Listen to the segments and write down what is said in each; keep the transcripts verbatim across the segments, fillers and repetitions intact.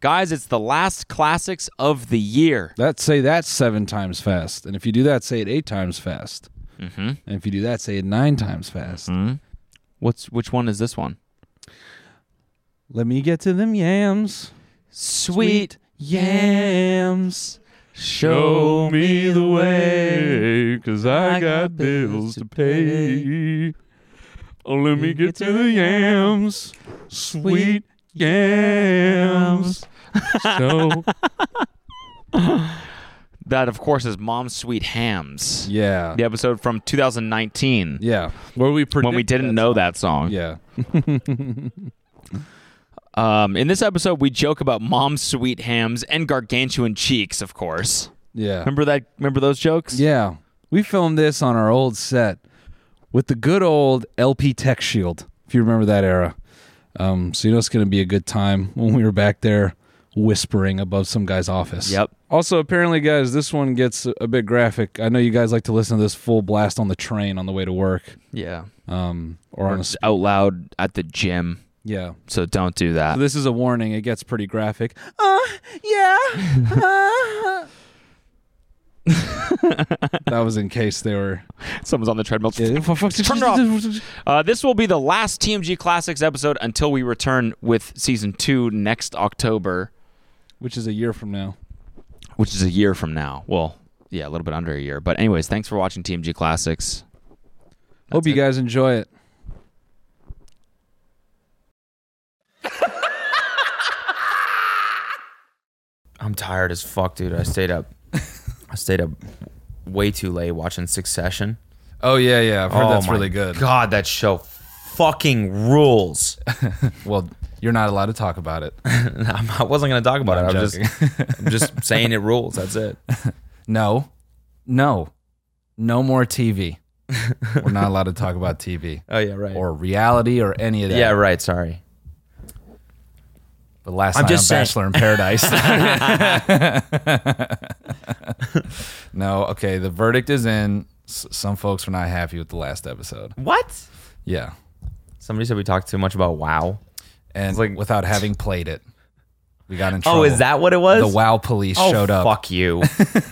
Guys, it's the last classics of the year. That say that seven times fast. And if you do that, say it eight times fast. Mm-hmm. And if you do that, say it nine times fast. Mm-hmm. What's which one is this one? Let me get to them yams. Sweet, Sweet yams. show me the way, 'cause I got bills to pay. Oh, let me get to the yams. Sweet yams. So That, of course, is Mom's Sweet Hams. yeah. The episode from two thousand nineteen. Yeah. Where we predict When we didn't that know song. that song. Yeah. Um, in this episode, we joke about Mom's Sweet Hams and gargantuan cheeks, of course. Yeah. Remember that? Remember those jokes? Yeah. We filmed this on our old set with the good old L P Tech Shield, if you remember that era. Um, so you know it's going to be a good time when we were back there whispering above some guy's office. Yep. Also, apparently, guys, this one gets a bit graphic. I know you guys like to listen to this full blast on the train on the way to work. Yeah. Um, or on a It's out loud at the gym. Yeah. So don't do that. So this is a warning. It gets pretty graphic. Uh, yeah. Uh. That was in case they were... Someone's on the treadmill. Yeah. Turn it off. Uh, this will be the last T M G Classics episode until we return with season two next October. Which is a year from now. Which is a year from now. Well, yeah, a little bit under a year. But anyways, thanks for watching T M G Classics. Hope you it. guys enjoy it. I'm tired as fuck, dude. I stayed up. I stayed up way too late watching Succession. Oh, yeah, yeah. I've heard oh that's my really good. God, that show fucking rules. Well, you're not allowed to talk about it. I wasn't gonna talk about No, it. I'm I'm just, I'm just saying it rules. That's it. No. No. No more T V. We're not allowed to talk about T V. Oh yeah, right. Or reality or any of that. yeah, right. Sorry. But last I'm night just on saying. Bachelor in Paradise. No, okay. The verdict is in. S- some folks were not happy with the last episode. What? Yeah. Somebody said we talked too much about WoW. And like- without having played it, we got in trouble. Oh, is that what it was? The WoW police oh, showed up. Fuck you.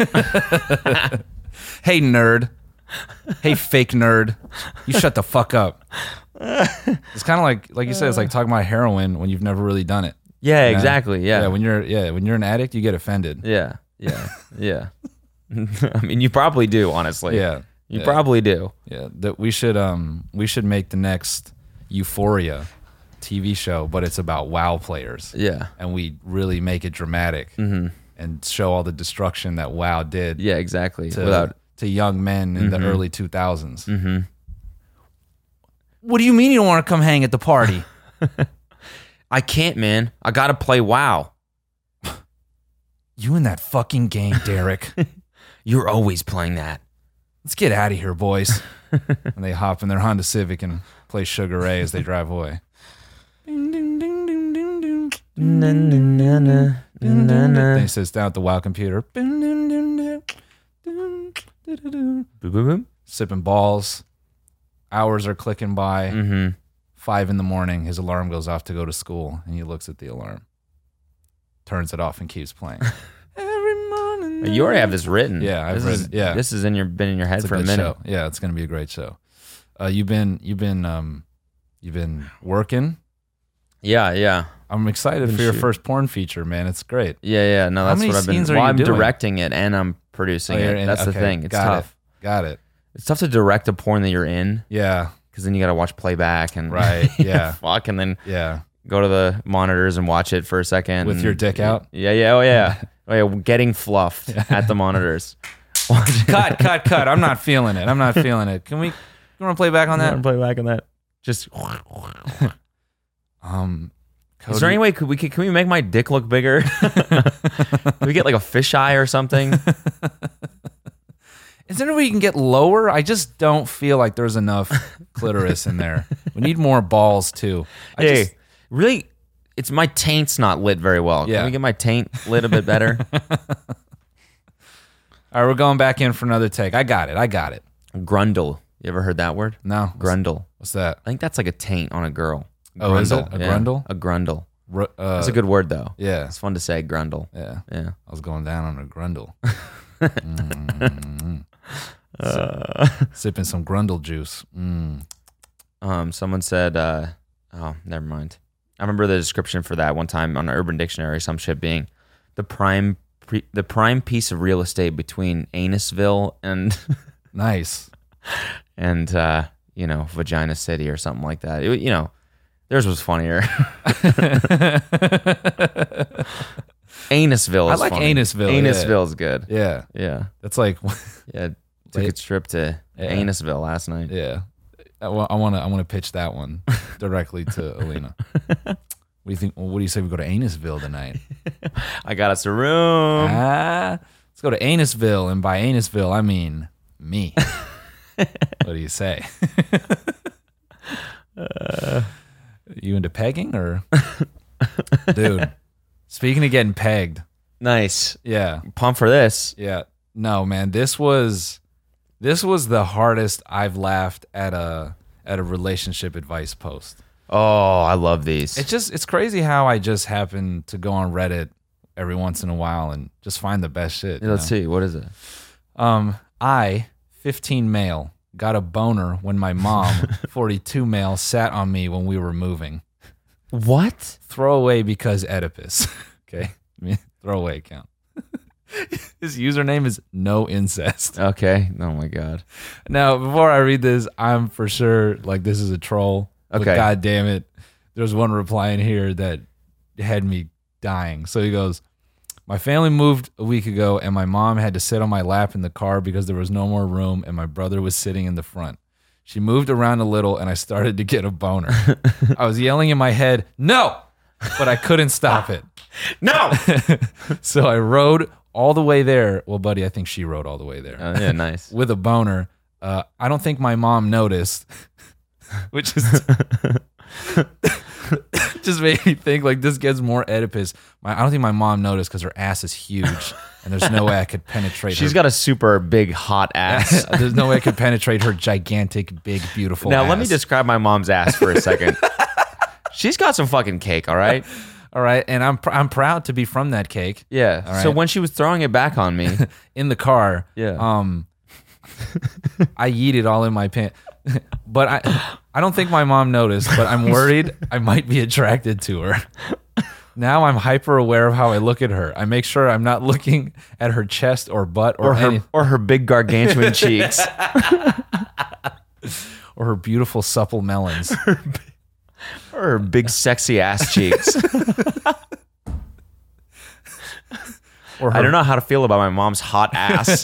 Hey, nerd. Hey, fake nerd. You shut the fuck up. It's kind of like, like you said, it's like talking about heroin when you've never really done it. Yeah, You know? exactly. Yeah. Yeah. When you're, yeah, when you're an addict, you get offended. yeah. Yeah. Yeah. I mean, you probably do, honestly. Yeah. You yeah. probably do. Yeah. That we should, um, we should make the next Euphoria T V show, but it's about WoW players. Yeah. And we really make it dramatic Mm-hmm. and show all the destruction that WoW did Yeah, exactly. to, Without. to young men in Mhm. the early two thousands. Mm-hmm. What do you mean you don't want to come hang at the party? I can't, man. I gotta play WoW. You in that fucking game, Derek. You're always playing that. Let's get out of here, boys. And they hop in their Honda Civic and play Sugar Ray as they drive away. Na, na, na, na, na, na. Then he sits down at the WoW computer. Boom, boom, boom. Sipping balls. Hours are clicking by. Mm-hmm. Five in the morning, his alarm goes off to go to school, and he looks at the alarm, turns it off, and keeps playing. Every morning. You already have this written. Yeah, I've this written- is, yeah. This has in your been in your head It's a for a good minute. show. Yeah, it's gonna be a great show. Uh, you've been you've been um you've been working. Yeah, yeah, I'm excited Been for your shoot- first porn feature, man. It's great. yeah, yeah. No, How that's many what I've been. scenes are Well, you I'm doing? directing it and I'm producing Oh, you're it. in- That's the okay, thing. It's got tough. It. Got it. It's tough to direct a porn that you're in Yeah. because then you got to watch playback and Right, yeah. fuck, and then Yeah. go to the monitors and watch it for a second With and- your dick out? Yeah, yeah, oh yeah, oh yeah, getting fluffed at the monitors. cut, cut, cut. I'm not feeling it. I'm not feeling it. Can we? You want to play back on that? Play back on that. Just. Um. Cody, Is there any way could we could, can we make my dick look bigger? Can we get like a fisheye or something? Is there any way you can get lower? I just don't feel like there's enough clitoris in there. We need more balls too. I Hey, just, really, it's my taint's not lit very well. Yeah. Can we get my taint lit a bit better? all right, we're going back in for another take. I got it. I got it. Grundle. You ever heard that word? No. What's, Grundle. what's that? I think that's like a taint on a girl. Oh, is it? A yeah. grundle? A grundle. ru- uh, That's a good word though. Yeah, It's fun to say, grundle. yeah. Yeah. I was going down on a grundle. Mm. Uh, Sipping some grundle juice. Mm. Um, someone said, uh, oh, never mind. I remember the description for that one time on Urban Dictionary, some shit being the prime pre- the prime piece of real estate between Anusville and Nice. and uh, you know, Vagina City or something like that. It, you know, theirs was funnier. Anusville I is like funny. Anusville, yeah. Anusville is good. Yeah, Yeah. that's like, Yeah. Took a Wait. trip to Yeah. Anusville last night. yeah. I want to I want to pitch that one directly to Alina. What do you think? Well, what do you say we go to Anusville tonight? I got us a room. Ah, let's go to Anusville, and by Anusville I mean me. What do you say? uh, you into pegging or, dude? Speaking of getting pegged, Nice. yeah, Pumped for this. yeah. No, man, this was this was the hardest I've laughed at a at a relationship advice post. Oh, I love these. It's just it's crazy how I just happen to go on Reddit every once in a while and just find the best shit. Yeah, let's you know? see. What is it? Um, I, fifteen male, got a boner when my mom, forty-two male, sat on me when we were moving. What? Throw away because Oedipus. Okay, I mean, throw away account. His username is no incest. Okay. Oh my God. Now, before I read this, I'm for sure like this is a troll. But Okay. God damn it. There's one reply in here that had me dying. So he goes, my family moved a week ago and my mom had to sit on my lap in the car because there was no more room and my brother was sitting in the front. She moved around a little and I started to get a boner. I was yelling in my head, no, but I couldn't stop it. No. So I rode all the way there. Well, buddy, I think she rode all the way there. Oh, yeah, nice. With a boner. Uh, I don't think my mom noticed, which is just made me think like this gets more Oedipus. My, I don't think my mom noticed because her ass is huge and there's no way I could penetrate She's her. got a super big hot ass. There's no way I could penetrate her gigantic, big, beautiful Now ass. let me describe my mom's ass for a second. She's got some fucking cake, all right? All right, and I'm pr- I'm proud to be from that cake. Yeah. All right. So when she was throwing it back on me, In the car, Yeah. um, I yeeted all in my pants. But I I don't think my mom noticed, but I'm worried I might be attracted to her. Now I'm hyper aware of how I look at her. I make sure I'm not looking at her chest or butt or, or her any, or her big gargantuan cheeks, or her beautiful supple melons. or her big sexy ass cheeks. Or her, I don't know how to feel about my mom's hot ass.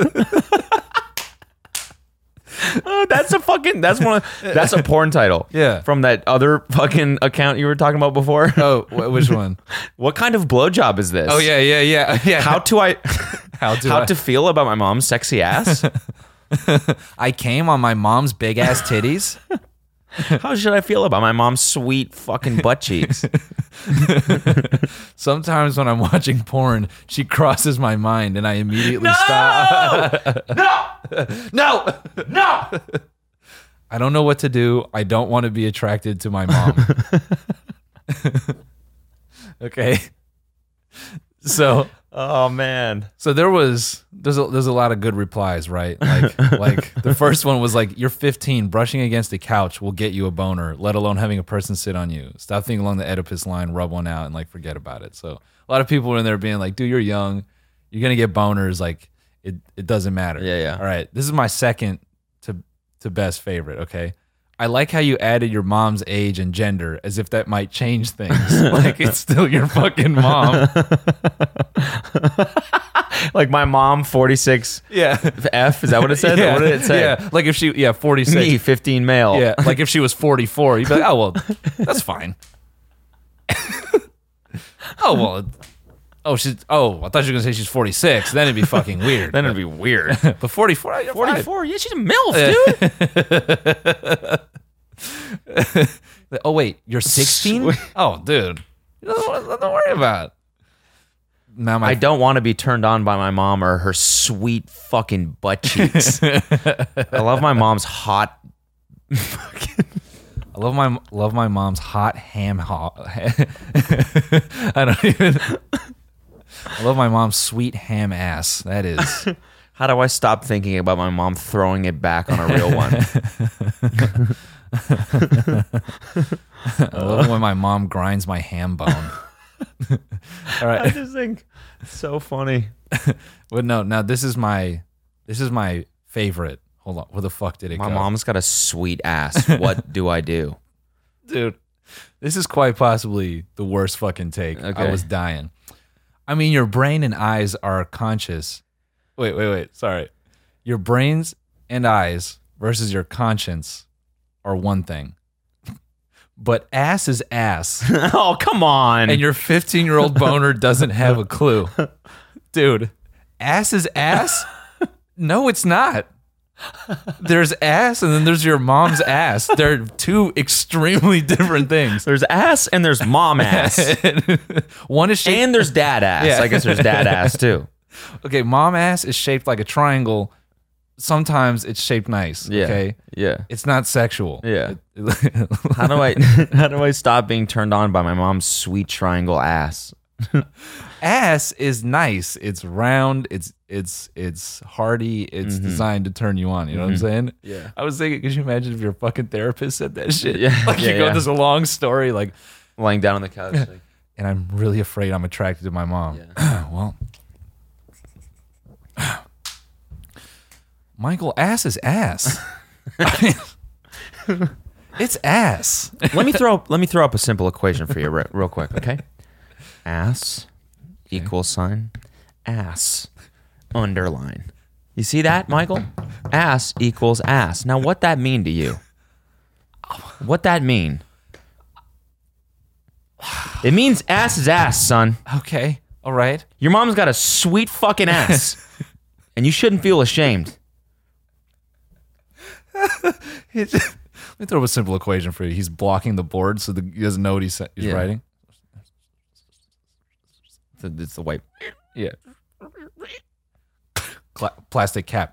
Oh, that's a fucking that's one of, that's a porn title. Yeah. From that other fucking account you were talking about before. Oh, wh- which one? What kind of blowjob is this? Oh yeah, yeah, yeah, yeah. How to I How do how I- to feel about my mom's sexy ass? I came on my mom's big ass titties. How should I feel about my mom's sweet fucking butt cheeks? Sometimes when I'm watching porn, she crosses my mind and I immediately stop. No! No! No! I don't know what to do. I don't want to be attracted to my mom. Okay. So Oh man. so there was there's a there's a lot of good replies, right? Like like the first one was like, you're fifteen, brushing against a couch will get you a boner, let alone having a person sit on you. Stop thinking along the Oedipus line, rub one out and like forget about it. So a lot of people were in there being like, dude, you're young, you're gonna get boners, like it it doesn't matter. Yeah, yeah. All right. This is my second to to best favorite, okay? I like how you added your mom's age and gender as if that might change things. Like it's still your fucking mom. Like my mom, forty-six Yeah. F, is that what it said? Yeah. What did it say? Yeah. Like if she, yeah, forty-six. Me, fifteen male. Yeah. Like if she was forty-four, you'd be like, oh, well, that's fine. Oh, well. Oh, she's, oh, I thought you were going to say she's forty-six. Then it'd be fucking weird. Then it'd be weird. But forty-four, you're fine. forty-four? Yeah, she's a MILF, dude. Oh, wait, you're sixteen? Sweet. Oh, dude. Don't, don't worry about it. Now my I don't want to be turned on by my mom or her sweet fucking butt cheeks. I love my mom's hot. I I love my love my mom's hot ham. Ho- I don't even. I love my mom's sweet ham ass. That is. How do I stop thinking about my mom throwing it back on a real one? I love when my mom grinds my ham bone. All right. I just think it's so funny. But no, now this is my this is my favorite. Hold on. Where the fuck did it My go? mom's got a sweet ass. What do I do? Dude, this is quite possibly the worst fucking take. Okay. I was dying. I mean, your brain and eyes are conscious. Wait, wait, wait. Sorry. Your brains and eyes versus your conscience are one thing. But ass is ass. Oh, come on. And your fifteen-year-old boner doesn't have a clue. Dude, ass is ass? No, it's not. There's ass and then there's your mom's ass. They're two extremely different things. There's ass and there's mom ass. One is shaped. And there's dad ass. Yeah. I guess there's dad ass too. Okay, mom ass is shaped like a triangle. Sometimes it's shaped nice. Yeah. Okay, Yeah. it's not sexual. Yeah. How do I how do I stop being turned on by my mom's sweet triangle ass? Ass is nice. It's round. It's it's it's hearty. It's Mm-hmm. designed to turn you on. You know what I'm saying? Yeah. I was thinking, could you imagine if your fucking therapist said that shit? Yeah, Like yeah, you go yeah. this long story, like, Lying down on the couch. Like, and I'm really afraid I'm attracted to my mom. Yeah. Well, Michael, ass is ass. I mean, it's ass. let me throw let me throw up a simple equation for you re- real quick, okay? Ass equals sign ass underline. You see that, Michael? Ass equals ass. Now, what that mean to you? What that mean? It means ass is ass, son. Okay, all right. Your mom's got a sweet fucking ass, and you shouldn't feel ashamed. Let me throw up a simple equation for you. He's blocking the board so the, he doesn't know what he's, he's Yeah. writing. It's the white. Yeah. Cla- plastic cap.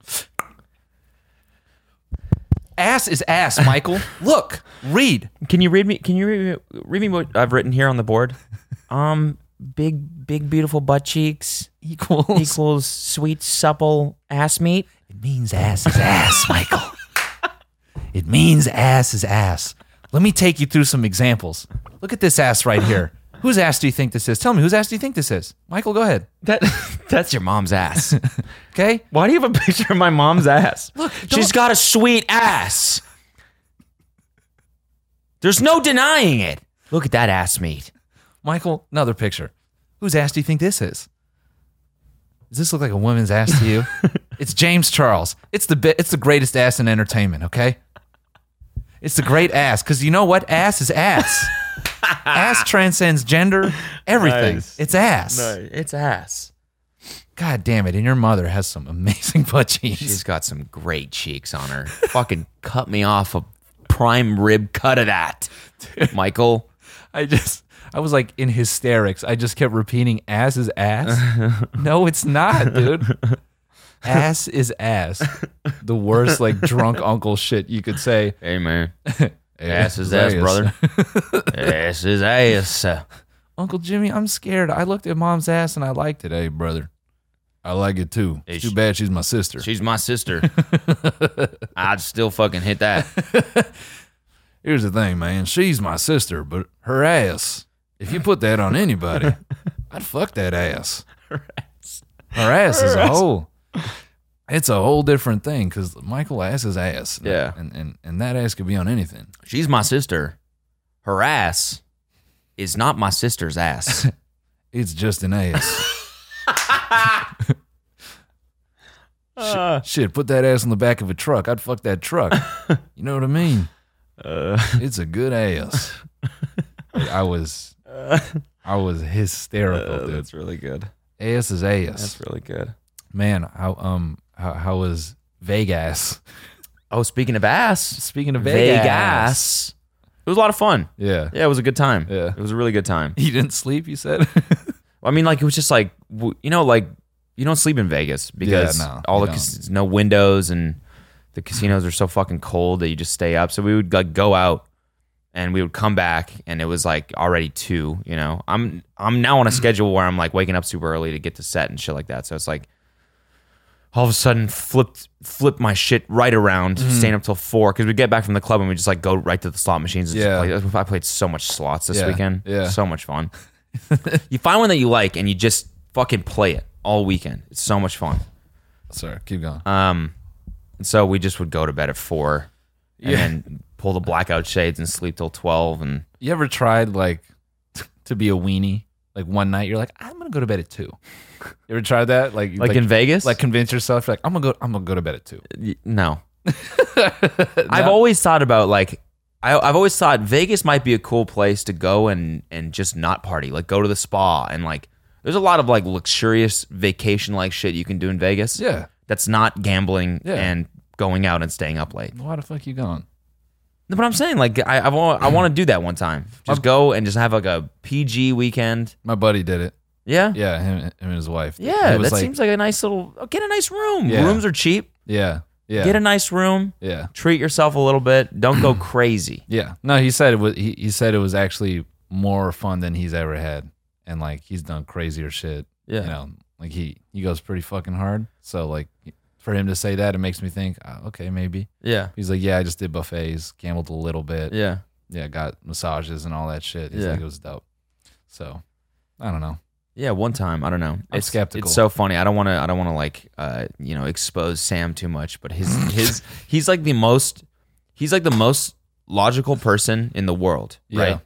Ass is ass, Michael. Look, read. Can you read me? Can you read me, read me what I've written here on the board? Um, big, big, beautiful butt cheeks Equals. equals sweet, supple ass meat. It means ass is ass, Michael. It means ass is ass. Let me take you through some examples. Look at this ass right here. Whose ass do you think this is? Tell me, whose ass do you think this is? Michael, go ahead. That that's your mom's ass. Okay? Why do you have a picture of my mom's ass? Look, she's don't- got a sweet ass. There's no denying it. Look at that ass meat. Michael, another picture. Whose ass do you think this is? Does this look like a woman's ass to you? It's James Charles. It's the bi- it's the greatest ass in entertainment, okay? It's the great ass, because you know what? Ass is ass. Ass transcends gender, everything. Nice. It's ass. It's ass. God damn it. And your mother has some amazing butt cheeks. She's got some great cheeks on her. Fucking cut me off a prime rib cut of that, Michael. I just, I was like in hysterics. I just kept repeating, ass is ass. No, it's not, dude. Ass is ass. The worst, like, drunk uncle shit you could say. Hey, man. Ass is ass, brother. Ass is ass. Uncle Jimmy, I'm scared. I looked at mom's ass and I liked it. Hey, brother. I like it too. It's too bad she's my sister. She's my sister. I'd still fucking hit that. Here's the thing, man. She's my sister, but her ass, if you put that on anybody, I'd fuck that ass. Her ass. Her ass is a whole, it's a whole different thing because Michael ass is ass. Yeah. And, and, and that ass could be on anything. She's my sister. Her ass is not my sister's ass. It's just an ass. Uh, shit, shit, put that ass on the back of a truck. I'd fuck that truck. You know what I mean? uh, It's a good ass. I was, I was hysterical, uh, dude. that's really good. Ass is ass. That's really good. Man, how um how how was Vegas? Oh, speaking of ass, Speaking of Vegas, Vegas. It was a lot of fun. yeah, Yeah, it was a good time. Yeah. It was a really good time. you didn't sleep. You said, I mean, like, it was just like, w- you know, like, you don't sleep in Vegas because Yeah, no, all you the don't. cas- no windows and the casinos are so fucking cold that you just stay up. So we would like go out and we would come back, and it was like already two. You know, I'm I'm now on a schedule where I'm like waking up super early to get to set and shit like that. So it's like all of a sudden flipped flip my shit right around, mm-hmm. staying up till four because we get back from the club and we just like go right to the slot machines. And yeah, just play. I played so much slots this yeah. weekend. Yeah, so much fun. You find one that you like and you just fucking play it all weekend. It's so much fun. Sorry, keep going. Um, and so we just would go to bed at four, and yeah. then pull the blackout shades and sleep till twelve. And you ever tried like to be a weenie? Like one night you're like, I'm gonna go to bed at two. You ever tried that? Like, like, like in Vegas? Like convince yourself, like I'm gonna go. I'm gonna go to bed at two. No, I've always thought about like I, I've always thought Vegas might be a cool place to go and and just not party. Like go to the spa and like there's a lot of like luxurious vacation like shit you can do in Vegas. Yeah, that's not gambling yeah. and going out and staying up late. Why the fuck you going? No, but I'm saying like I I've, I want to do that one time. Just go and just have like a P G weekend. My buddy did it. Yeah, yeah, him, him and his wife. Yeah, that like, seems like a nice little. Oh, get a nice room. Yeah. Rooms are cheap. Yeah, yeah. Get a nice room. Yeah. Treat yourself a little bit. Don't go crazy. Yeah. No, he said it was. He, he said it was actually more fun than he's ever had, and like he's done crazier shit. Yeah. You know, like he he goes pretty fucking hard. So like for him to say that, it makes me think, oh, okay, maybe. Yeah. He's like, yeah, I just did buffets, gambled a little bit. Yeah. Yeah, got massages and all that shit. He's Yeah. like, it was dope. So I don't know. Yeah, one time, I don't know. I'm it's skeptical. It's so funny. I don't want to. I don't want to like, uh, you know, expose Sam too much. But his his he's like the most. He's like the most logical person in the world, Yeah. right?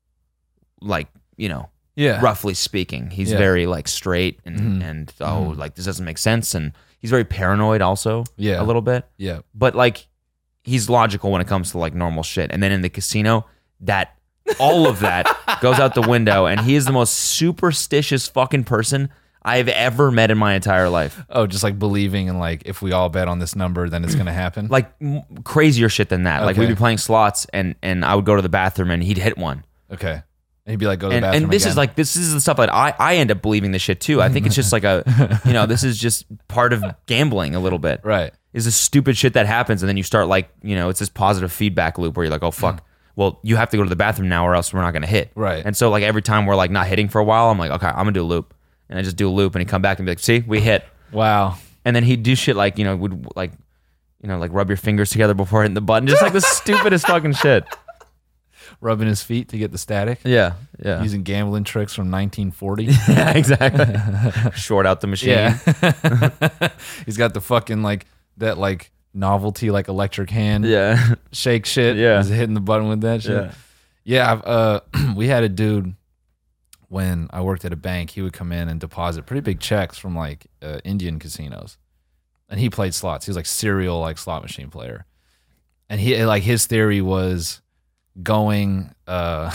Like you know, Yeah. roughly speaking, he's Yeah. very like straight and Mhm. and oh, Mhm. like this doesn't make sense, and he's very paranoid also. Yeah. a little bit. Yeah. But like, he's logical when it comes to like normal shit. And then in the casino, that all of that goes out the window, and he is the most superstitious fucking person I've ever met in my entire life. Oh, just like believing in like if we all bet on this number, then it's gonna happen. Like m- crazier shit than that. Like Okay. we'd be playing slots, and and I would go to the bathroom, and he'd hit one. Okay. And he'd be like, go to the And, bathroom. and this again. is like this is the stuff that I I end up believing this shit too. I think it's just like a, you know, this is just part of gambling a little bit. right. Is this stupid shit that happens, and then you start like, you know, it's this positive feedback loop where you're like, oh fuck, well you have to go to the bathroom now or else we're not gonna hit. Right. And so like every time we're like not hitting for a while, I'm like, okay, I'm gonna do a loop, and I just do a loop, and he come back and be like, see, we hit. Wow. And then he'd do shit like, you know, would like, you know, like rub your fingers together before hitting the button, just like the stupidest fucking shit. Rubbing his feet to get the static. Yeah, yeah, Using gambling tricks from nineteen forty. yeah, exactly. Short out the machine. Yeah. He's got the fucking like that like novelty like electric hand yeah, shake shit. Yeah. He's hitting the button with that shit. yeah. Yeah, I've, uh, we had a dude when I worked at a bank. He would come in and deposit pretty big checks from like uh, Indian casinos, and he played slots. He was like serial like slot machine player, and he like his theory was going. Uh,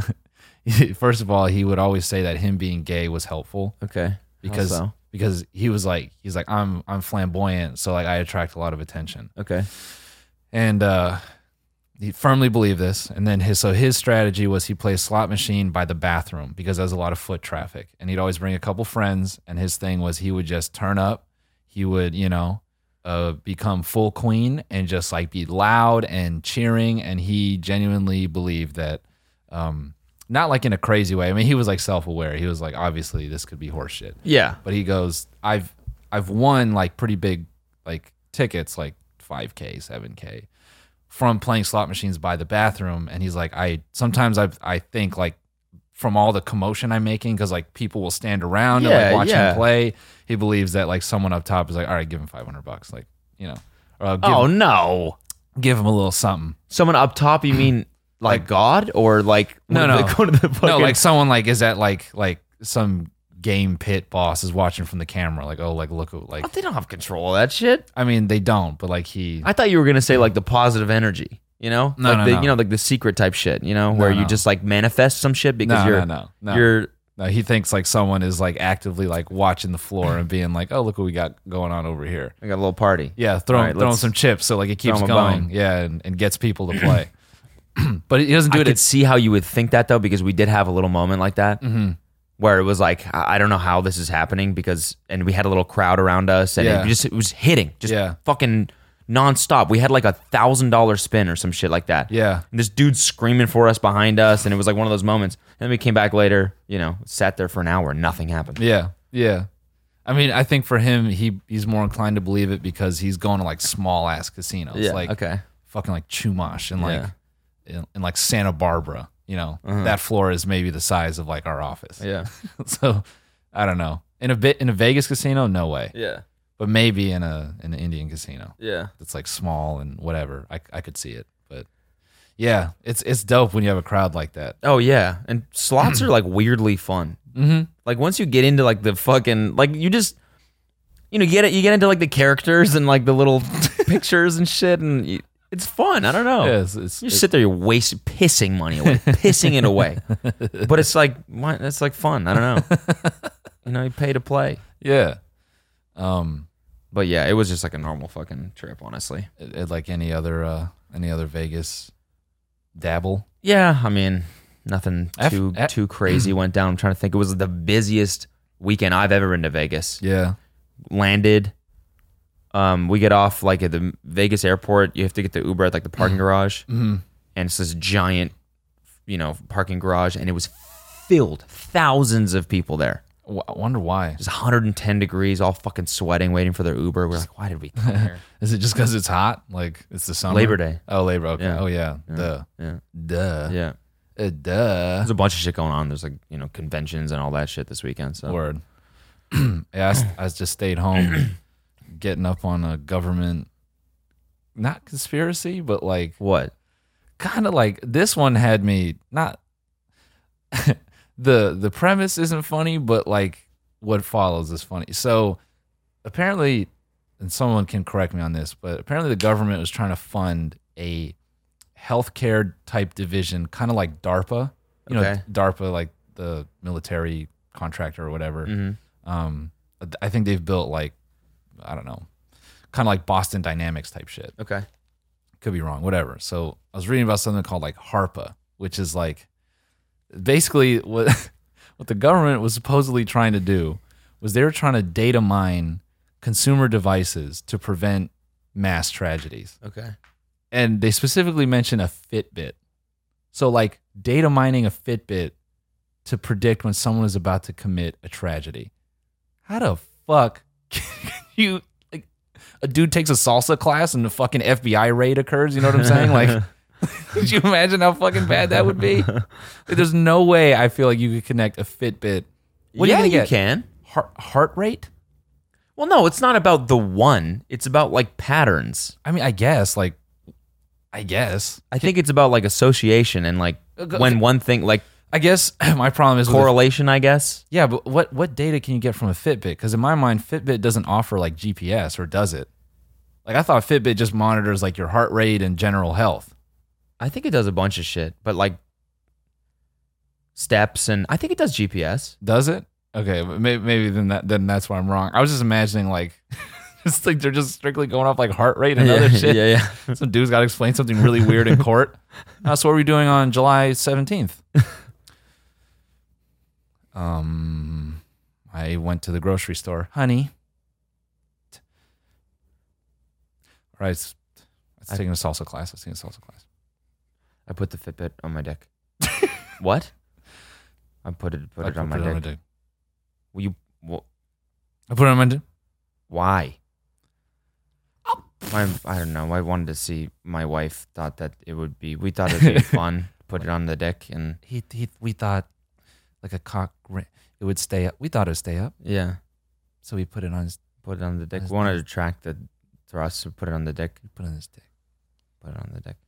first of all, he would always say that him being gay was helpful Okay. because How so? because he was like he's like I'm I'm flamboyant, so like I attract a lot of attention. Okay. And uh, he firmly believed this. And then his so his strategy was he plays slot machine by the bathroom because there's a lot of foot traffic. And he'd always bring a couple friends. And his thing was he would just turn up. He would, you know, uh, become full queen and just like be loud and cheering. And he genuinely believed that, um, not like in a crazy way. I mean, he was like self-aware. He was like, obviously this could be horseshit. Yeah. But he goes, I've I've won like pretty big like tickets, like five K, seven K from playing slot machines by the bathroom. And he's like, I sometimes I I think like from all the commotion I'm making, because like people will stand around and Yeah, like watch yeah. him play. He believes that like someone up top is like, all right, give him five hundred bucks, like, you know, or I'll give, Oh him, no. give him a little something. Someone up top? You mean like, Like- God or like No, when no. they go to the fucking, No, like someone like is at like like some game pit boss is watching from the camera, like, oh, like look at like Oh, they don't have control of that shit. I mean they don't, but like he I thought you were gonna say like the positive energy. You know, No, like no, the no. you know like the secret type shit. You know, where you no. just like manifest some shit because no, you're no, no, no. you're No, he thinks like someone is like actively like watching the floor and being like, "Oh, look what we got going on over here." I got a little party. Yeah, throw All right, throwing let's some chips so like it keeps throw him a going. bone. Yeah, and, and gets people to play. But he doesn't do I it. could At, see how you would think that though, because we did have a little moment like that Mm-hmm. where it was like, I I don't know how this is happening because, and we had a little crowd around us, and Yeah. it just it was hitting, just Yeah. fucking nonstop. We had like a thousand dollar spin or some shit like that. Yeah. And this dude's screaming for us behind us, and it was like one of those moments. And then we came back later, you know, sat there for an hour, and nothing happened. Yeah. Yeah. I mean, I think for him, he he's more inclined to believe it because he's going to like small ass casinos. Yeah, Like okay. fucking like Chumash and like Yeah. in, in like Santa Barbara. You know, Uh-huh. that floor is maybe the size of like our office. Yeah. So I don't know. In a bit in a Vegas casino, no way. Yeah. But maybe in a in an Indian casino Yeah. that's like small and whatever. I I could see it. But yeah, it's it's dope when you have a crowd like that. Oh yeah, and slots are like weirdly fun. Mm-hmm. Like once you get into like the fucking like you just you know you get it you get into like the characters and like the little pictures and shit, and you, it's fun. I don't know. Yeah, it's, it's, You just sit there, you waste pissing money away, pissing it away. But it's like why- it's like fun. I don't know. You know, you pay to play. yeah. Um, But yeah, it was just like a normal fucking trip, honestly. it, it like any other uh any other Vegas dabble. Yeah, I mean, nothing F- too F- too crazy went down. I'm trying to think. It was the busiest weekend I've ever been to Vegas. Yeah. Landed. Um, we get off like at the Vegas airport. You have to get the Uber at like the parking garage, Mm-hmm. and it's this giant, you know, parking garage, and it was filled, thousands of people there. I wonder why. It was one hundred ten degrees, all fucking sweating, waiting for their Uber. We're like, why did we come here? Is it just because it's hot? Like it's the summer. Labor Day. Oh, Labor. Okay. Yeah. Oh yeah. Yeah. Duh. Yeah, Duh. yeah. Uh, duh. There's a bunch of shit going on. There's like you know conventions and all that shit this weekend. So Word. yeah, I, s- I just stayed home, getting up on a government, not conspiracy, but like what? kind of like this one had me not. the The premise isn't funny, but like what follows is funny. So apparently, and someone can correct me on this, but apparently the government was trying to fund a healthcare type division, kind of like DARPA. You know, Okay. DARPA, like the military contractor or whatever. Mm-hmm. Um, I think they've built like, I don't know, kind of like Boston Dynamics type shit. Okay. Could be wrong, whatever. So I was reading about something called like HARPA, which is like basically what what the government was supposedly trying to do was they were trying to data mine consumer devices to prevent mass tragedies. Okay. And they specifically mention a Fitbit. So like data mining a Fitbit to predict when someone is about to commit a tragedy. How the fuck can you like a dude takes a salsa class and the fucking F B I raid occurs? You know what I'm saying? Like, could you imagine how fucking bad that would be? Like, there's no way I feel like you could connect a Fitbit. What yeah, are you gonna get? can. Heart, heart rate? Well, no, it's not about the one. It's about like patterns. I mean, I guess like, I guess. I think it's about like association and like Okay. when one thing like I guess my problem is with a- correlation, I guess. yeah, but what what data can you get from a Fitbit? Because in my mind, Fitbit doesn't offer like G P S, or does it? Like I thought Fitbit just monitors like your heart rate and general health. I think it does a bunch of shit, but like steps and I think it does G P S. Does it? Okay, but maybe, maybe then that then that's why I'm wrong. I was just imagining like it's like they're just strictly going off like heart rate and other yeah, shit. yeah, yeah. Some dude's got to explain something really weird in court. Uh, so what are we doing on July seventeenth? Um, I went to the grocery store, honey. All right, it's, it's I- taking a salsa class. It's taking a salsa class. I put the Fitbit on my dick. What? I put it put I it on my put dick. my dick. Well, you well, I put it on my dick. why? My, I don't know. I wanted to see. My wife thought that it would be. We thought it'd be fun. Put it on the dick and He, he, we thought like a cock, ri- it would stay up. We thought it would stay up, yeah, so we put it on his, put it on the dick. Nice, We wanted nice. to track the thrust. So put it on the dick. put it on his dick. Put it on the dick.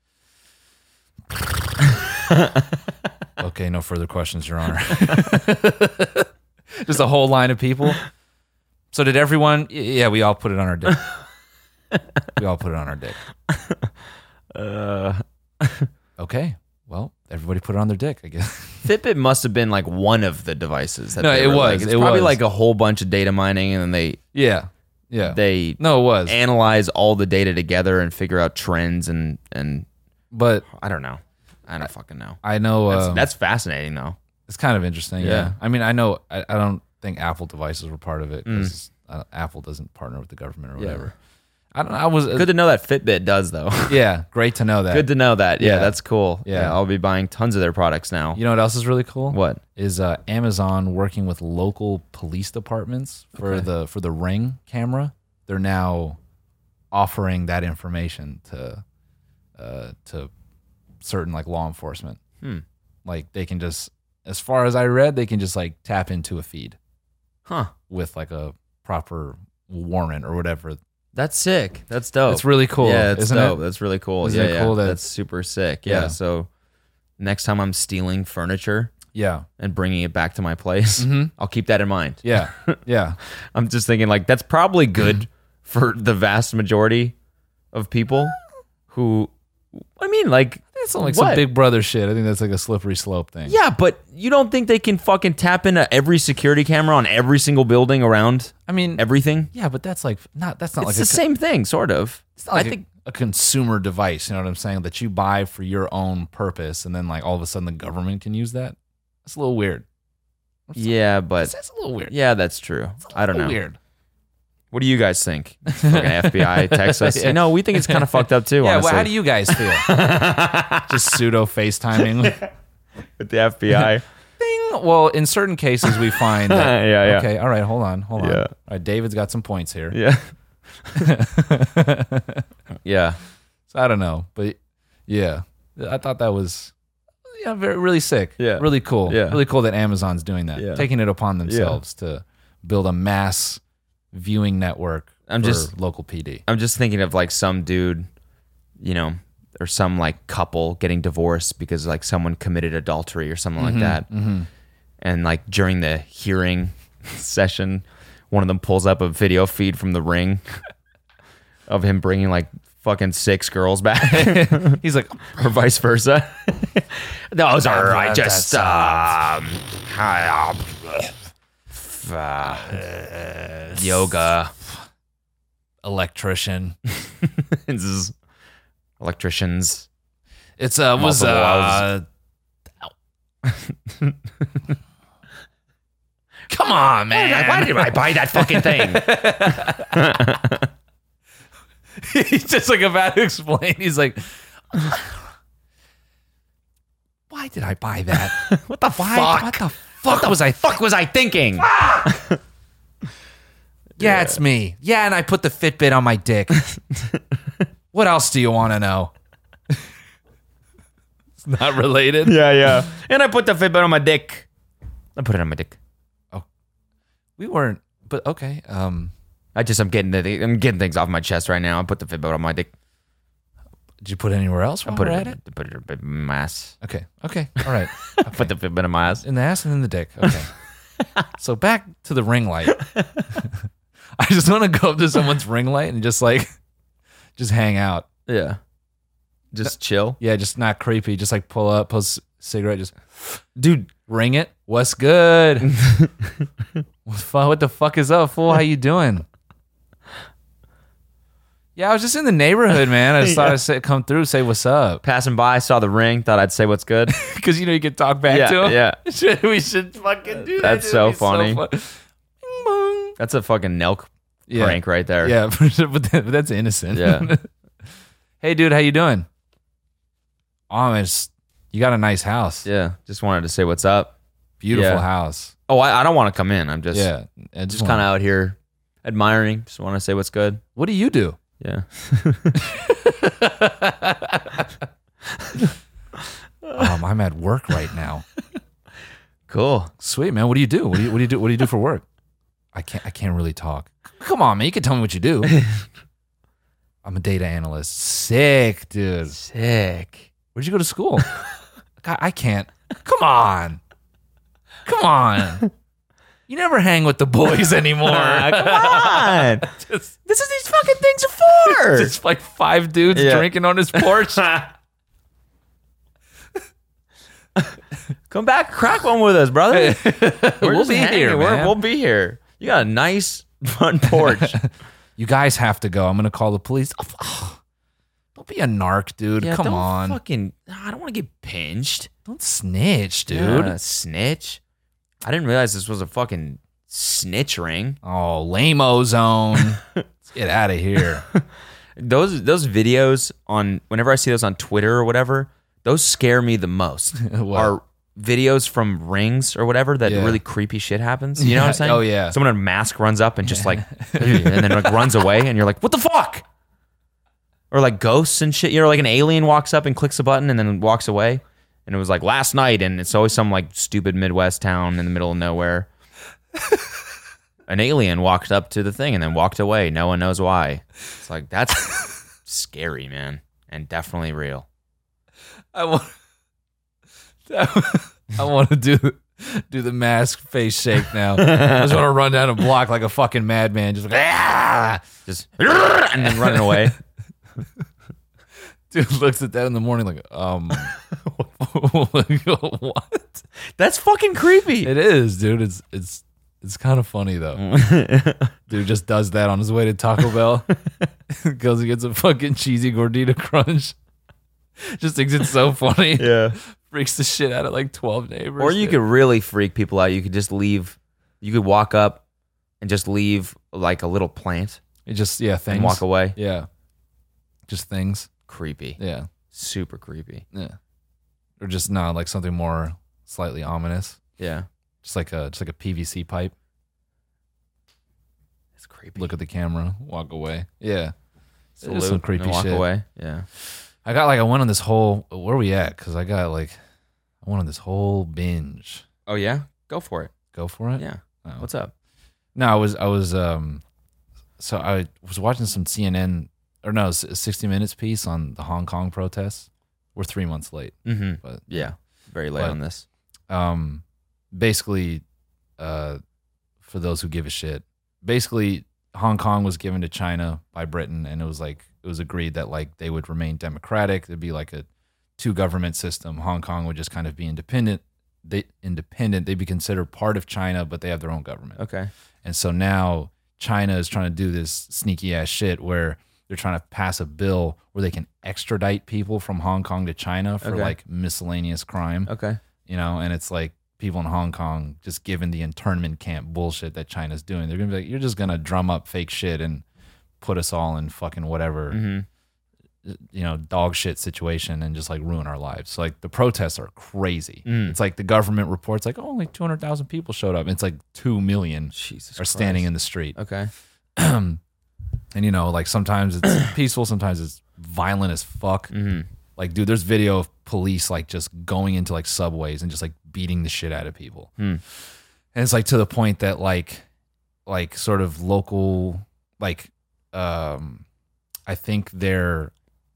Okay, no further questions, Your Honor. Just a whole line of people. So did everyone? y- Yeah, we all put it on our dick. We all put it on our dick. Uh, Okay, well, everybody put it on their dick, I guess. Fitbit must have been like one of the devices. That No, they it were, was, Like, it's it probably was. like a whole bunch of data mining, and then they Yeah, yeah. they no, it was. analyze all the data together and figure out trends and and But I don't know. I don't fucking know. I know That's, um, that's fascinating though. it's kind of interesting. Yeah. Yeah. I mean, I know. I, I don't think Apple devices were part of it Mm. because uh, Apple doesn't partner with the government or Yeah. whatever. I don't know. I was Good to know that Fitbit does, though. Yeah, great to know that. Good to know that. Yeah, Yeah. that's cool. Yeah. Yeah. I'll be buying tons of their products now. You know what else is really cool? What? Is uh, Amazon working with local police departments for Okay. the for the Ring camera? They're now offering that information to uh, to certain like law enforcement. Hmm. Like they can just, as far as I read, they can just like tap into a feed Huh. with like a proper warrant or whatever. That's sick. That's dope. It's really cool. Yeah, it's isn't dope. it? That's really cool. Isn't yeah, it yeah. cool that- That's super sick. Yeah. Yeah. So next time I'm stealing furniture Yeah. and bringing it back to my place, Mhm. I'll keep that in mind. Yeah. Yeah. I'm just thinking like that's probably good for the vast majority of people who I mean like It's like what? some Big Brother shit. I think that's like a slippery slope thing. Yeah, but you don't think they can fucking tap into every security camera on every single building around I mean, everything? yeah, but that's like not. That's not It's like the a, same thing, sort of. It's not like I a- think a, consumer device. You know what I'm saying? That you buy for your own purpose, and then like all of a sudden the government can use that. That's a little weird. yeah, but That's a little weird. yeah, that's true. I don't know. Weird. What do you guys think? Fucking F B I text us. Yeah. No, we think it's kind of fucked up too. Yeah. honestly. Well, how do you guys feel? Just pseudo FaceTiming. with the F B I? Ding. Well, in certain cases, we find that. Yeah, yeah. Okay. All right. Hold on. Hold on. Yeah. All right. David's got some points here. Yeah, yeah. So I don't know, but yeah, I thought that was yeah, very really sick. Yeah. Really cool. Yeah. Really cool that Amazon's doing that, Yeah. taking it upon themselves to build a mass viewing network I'm for just- local P D. I'm just thinking of like some dude, you know, or some like couple getting divorced because like someone committed adultery or something like that. Mm-hmm. And like during the hearing session, one of them pulls up a video feed from the Ring of him bringing like fucking six girls back, He's like, or vice versa. Those are I That- just that um, uh, yoga. electrician. This is electricians. It's uh was Multiple uh. Come on, man! Why did I buy that fucking thing? He's just like about to explain. He's like, why did I buy that? What the Why? fuck? What the fuck was I? fuck was I thinking? Yeah, it's me. Yeah, and I put the Fitbit on my dick. What else do you want to know? It's not related. Yeah, yeah. And I put the Fitbit on my dick. I put it on my dick. We weren't, but okay. Um, I just I'm getting the, I'm getting things off my chest right now. I put the Fitbit on my dick. did you put it anywhere else? I While put we're it, at it. put it in my ass. Okay. Okay. All right. I put the Fitbit in my ass. In the ass and in the dick. Okay. So back to the ring light. I just want to go up to someone's ring light and just like, just hang out. Yeah. Just chill. Yeah, just not creepy. Just like pull up, post cigarette, just Dude, ring it. What's good? What the fu- what the fuck is up, fool? How you doing? Yeah, I was just in the neighborhood, man. I just thought Yeah. I'd say, come through, say what's up. passing by, saw the Ring, thought I'd say what's good. Because, you know, you can talk back Yeah, to him. yeah. Should- we should fucking do that. That's dude. so It'd be funny. fun. Bing bong. That's a fucking Nelk Yeah. prank right there. Yeah, but that- but that's innocent. Yeah. Hey, dude, how you doing? Oh, it's, you got a nice house. Yeah. Just wanted to say what's up. Beautiful Yeah. house. Oh, I, I don't want to come in. I'm just Yeah. I just kind of out here admiring. Just want to say what's good. What do you do? Yeah. Um, I'm at work right now. Cool. Sweet, man. What do you do? What do you, what do you do? What do you do for work? I can't. I can't really talk. Come on, man. You can tell me what you do. I'm a data analyst. Sick, dude. Sick. Where'd you go to school? God, I can't. Come on. Come on. You never hang with the boys anymore. Come on. Just, This is these fucking things are for. just like five dudes Yeah. drinking on his porch. Come back, crack one with us, brother. We're We'll just be hanging. here, We're- man. We'll be here. You got a nice front porch. You guys have to go. I'm gonna call the police. Oh, don't be a narc, dude. Yeah, Come don't on. Fucking, I don't want to get pinched. Don't snitch, dude. Yeah, snitch. I didn't realize this was a fucking snitch ring. Oh, lame ozone. Let's get out of here. Those those videos on whenever I see those on Twitter or whatever, those scare me the most. What? Are videos from rings or whatever that Yeah. really creepy shit happens. You know what I'm saying? Oh, yeah. Someone in a mask runs up and just like, and then like runs away, and you're like, what the fuck? Or like ghosts and shit. You know, like an alien walks up and clicks a button and then walks away. And it was like last night, and it's always some like stupid Midwest town in the middle of nowhere. An alien walked up to the thing and then walked away. No one knows why. It's like, that's scary, man, and definitely real. I want. I want to do do the mask face shake now. I just want to run down a block like a fucking madman, just like ah! Just and then running away. Dude looks at that in the morning like, um, what? That's fucking creepy. It is, dude. It's it's it's kind of funny though. Dude just does that on his way to Taco Bell. Goes and gets a fucking cheesy gordita crunch. Just thinks it's so funny. Yeah. Freaks the shit out of like twelve neighbors. Or you dude. could really freak people out. You could just leave. You could walk up and just leave like a little plant It just yeah things and walk away. Yeah, just things. Creepy. Yeah, Super creepy. yeah. Or just no, like something more slightly ominous. Yeah. Just like a just like a P V C pipe. It's creepy. Look at the camera, walk away. Yeah, Salute, There's some creepy and walk shit. away. Yeah. I got like I went on this whole. Where are we at? Because I got like I went on this whole binge. Oh yeah. Go for it. Go for it. Yeah. Oh. What's up? No, I was I was um, so I was watching some C N N or no, a sixty Minutes piece on the Hong Kong protests. We're three months late, Mm-hmm. but Yeah. Very late But- on this. um, basically, uh, for those who give a shit, basically Hong Kong was given to China by Britain, and it was like it was agreed that like they would remain democratic. There'd be like a two government system. Hong Kong would just kind of be independent. They independent. They'd be considered part of China, but they have their own government. Okay. And so now China is trying to do this sneaky ass shit where they're trying to pass a bill where they can extradite people from Hong Kong to China for Okay. like miscellaneous crime, Okay. you know, and it's like people in Hong Kong just given the internment camp bullshit that China's doing. They're going to be like, you're just going to drum up fake shit and put us all in fucking whatever, Mm-hmm. you know, dog shit situation and just like ruin our lives. So like the protests are crazy. Mm. It's like the government reports like, oh, only two hundred thousand people showed up. It's like two million Jesus. are standing Christ. in the street. Okay. And you know, like sometimes it's peaceful, sometimes it's violent as fuck. Mm-hmm. Like, dude, there's video of police like just going into like subways and just like beating the shit out of people. Hmm. And it's like to the point that like, like sort of local, like, um, I think they're,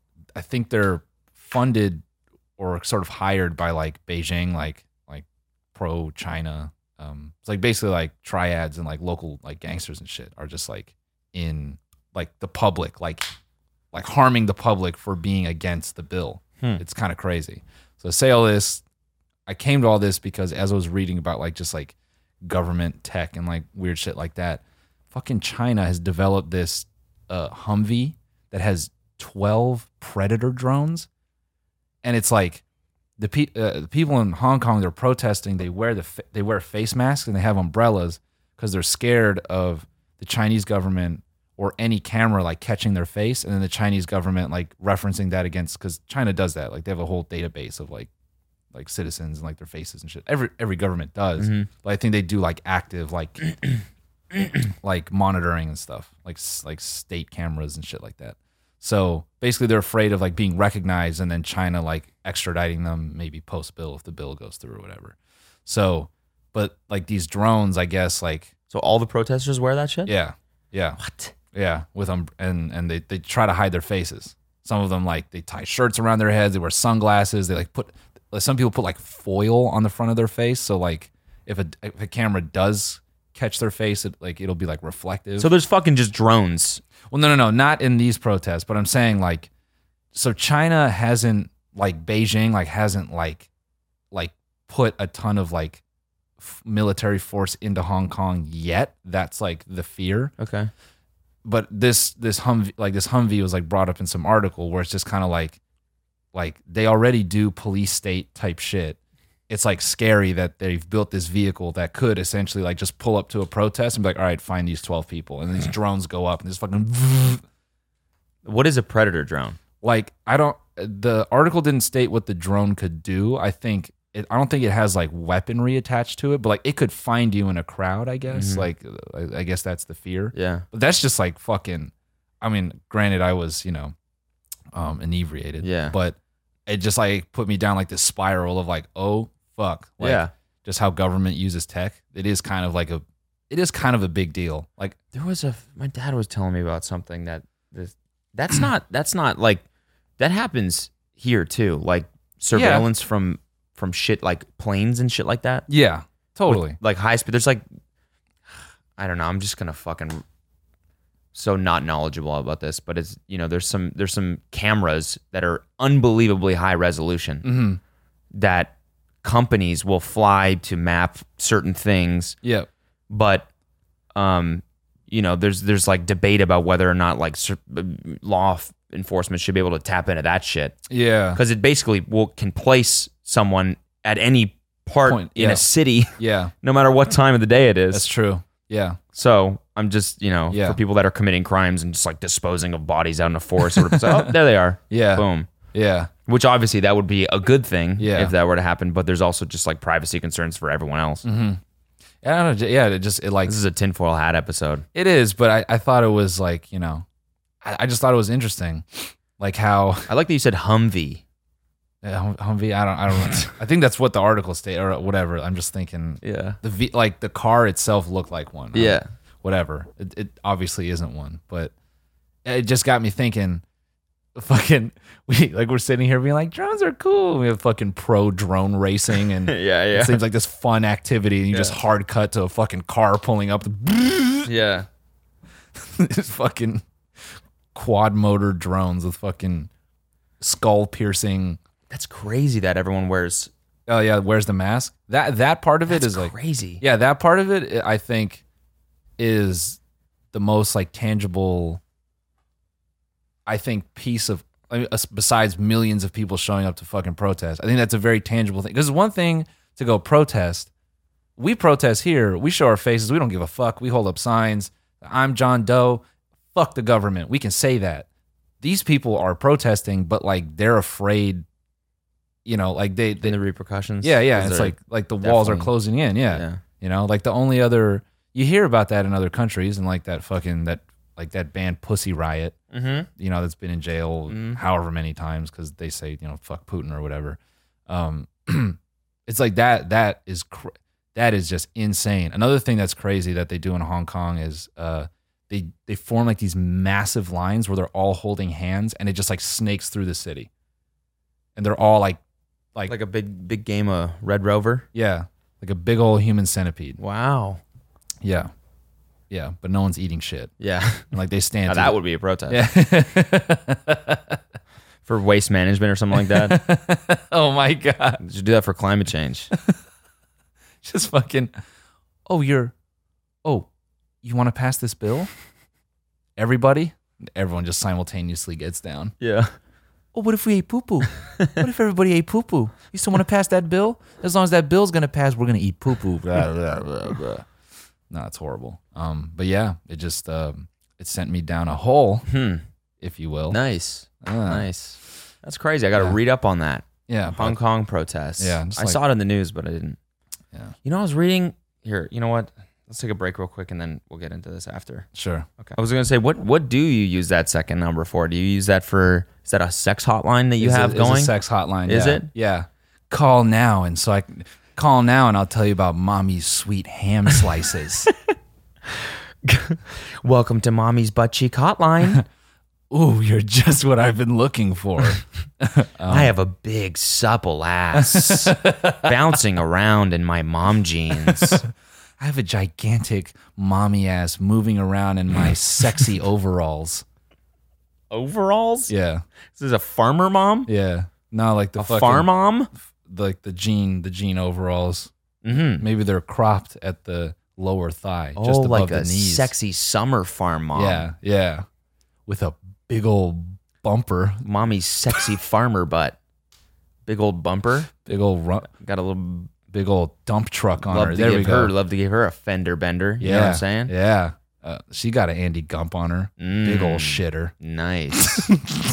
I think they're funded or sort of hired by like Beijing, like like pro China. Um, it's like basically like triads and like local like gangsters and shit are just like in like the public, like like harming the public for being against the bill. Hmm. It's kind of crazy. So to say all this, I came to all this because as I was reading about like just like government tech and like weird shit like that, fucking China has developed this uh, Humvee that has twelve Predator drones, and it's like the, pe- uh, the people in Hong Kong, they're protesting. They wear the fa- they wear face masks and they have umbrellas because they're scared of the Chinese government or any camera like catching their face, and then the Chinese government like referencing that against, because China does that. Like they have a whole database of like like citizens and like their faces and shit. Every every government does, Mhm. but I think they do like active like like monitoring and stuff, like s- like state cameras and shit like that. So basically, they're afraid of like being recognized, and then China like extraditing them, maybe post bill if the bill goes through or whatever. So, but like these drones, I guess, like So all the protesters wear that shit? yeah, yeah, What? yeah, with them, and and they they try to hide their faces. Some of them like they tie shirts around their heads. They wear sunglasses. They like put some people put like foil on the front of their face, so like if a if a camera does catch their face, it like it'll be like reflective. So there's fucking just drones. Well, no, no, no, not in these protests, but I'm saying like, so China hasn't like Beijing like hasn't like like put a ton of like f- military force into Hong Kong yet. That's like the fear. Okay. But this this Humvee like this Humvee was like brought up in some article where it's just kind of like like they already do police state type shit, it's like scary that they've built this vehicle that could essentially like just pull up to a protest and be like, all right, find these twelve people. And these drones go up and this fucking What is a Predator drone? like, I don't, the article didn't state what the drone could do. I think it, I don't think it has like weaponry attached to it, but like it could find you in a crowd, I guess. Mm-hmm. Like, I, I guess that's the fear. Yeah. But that's just like fucking, I mean, granted, I was, you know, um, inebriated. Yeah. But it just like put me down like this spiral of like, oh, fuck. Like, Yeah. just how government uses tech. It is kind of like a, it is kind of a big deal. Like, There was a my dad was telling me about something that this, that's not that's not like that happens here too. Like surveillance from from shit like planes and shit like that. yeah, totally. With, like high speed. There's like I don't know. I'm just gonna fucking so not knowledgeable about this, but it's you know there's some there's some cameras that are unbelievably high resolution Mm-hmm. that companies will fly to map certain things, Yeah. but um you know there's there's like debate about whether or not like sur- law f- enforcement should be able to tap into that shit Yeah. because it basically will can place someone at any part Point, in yeah. a city Yeah. no matter what time of the day it is. That's true. Yeah. So I'm just, you know, Yeah. for people that are committing crimes and just like disposing of bodies out in the forest, sort of, oh, there they are. Yeah. Boom. Yeah. Which obviously that would be a good thing Yeah. if that were to happen, but there's also just like privacy concerns for everyone else. Mm-hmm. Yeah. I don't know, yeah. It just, it like, This is a tinfoil hat episode. it is, but I, I thought it was like, you know, I, I just thought it was interesting. Like how, I like that you said Humvee. yeah, Hum- Humvee, I don't, I don't know. I think that's what the article stated or whatever. I'm just thinking Yeah. the v, like the car itself looked like one. Yeah. Whatever. It, it obviously isn't one, but it just got me thinking. Fucking, we like we're sitting here being like drones are cool. We have fucking pro drone racing, and Yeah, yeah. it seems like this fun activity. And you just Yeah. hard cut to a fucking car pulling up the Yeah. this fucking quad motor drones with fucking skull piercing. That's crazy that everyone wears. Oh yeah, where's the mask? That that part of it That's is like crazy. yeah, that part of it I think is the most like tangible. I think piece of I mean, us- besides millions of people showing up to fucking protest. I think that's a very tangible thing. Because one thing to go protest, we protest here. We show our faces. We don't give a fuck. We hold up signs. I'm John Doe. Fuck the government. We can say that. These people are protesting, but like they're afraid. You know, like they, they The repercussions. yeah, yeah. 'Cause It's they're like like the walls are definitely- closing in. Yeah. Yeah. You know, like the only other you hear about that in other countries and like that fucking that like that band Pussy Riot, Mm-hmm. you know, that's been in jail Mhm. however many times because they say, you know, fuck Putin or whatever. Um, it's like that. That is cr- that is just insane. Another thing that's crazy that they do in Hong Kong is uh, they they form like these massive lines where they're all holding hands and it just like snakes through the city, and they're all like like, Like a big, big game of Red Rover. yeah, like a big old human centipede. Wow. Yeah, yeah, but no one's eating shit. Yeah. And like they stand. Now through- that would be a protest. Yeah. For waste management or something like that. Oh my god. You should do that for climate change. Just fucking. Oh, you're. Oh, you want to pass this bill? Everybody. Everyone just simultaneously gets down. Yeah. Oh, what if we ate poo poo? What if everybody ate poo poo? You still want to pass that bill? As long as that bill's gonna pass, we're gonna eat poo poo. No, it's horrible. Um, but yeah, it just um, it sent me down a hole, Hmm. if you will. Nice. Uh, Nice. That's crazy. I got to Yeah. read up on that. Yeah, Hong but- Kong protests. Yeah, just I like- saw it in the news, but I didn't. Yeah, You know, I was reading here. You know what? Let's take a break real quick, and then we'll get into this after. sure. Okay. I was gonna say, what what do you use that second number for? Do you use that for? Is that a sex hotline that you Is have it, is going? a sex hotline? Is yeah. it? Yeah. Call now, and so I can call now, and I'll tell you about mommy's sweet ham slices. Welcome to Mommy's Butt Cheek Hotline. Ooh, you're just what I've been looking for. I have a big supple ass bouncing around in my mom jeans. I have a gigantic mommy ass moving around in my sexy overalls. Overalls? Yeah, This is a farmer mom. yeah. No, like the A fucking, farm mom. like the jean, the jean overalls. Mm-hmm. Maybe they're cropped at the lower thigh, Oh, just above like the a knees. sexy summer farm mom. Yeah, yeah. With a big old bumper. Mommy's sexy farmer butt. Big old bumper. Big old run, Got a little. big old dump truck on Love her. to There give we go. her. Love to give her a fender bender. You yeah, know what I'm saying? Yeah. Uh, she got an Andy Gump on her. Mm. Big old shitter. Nice.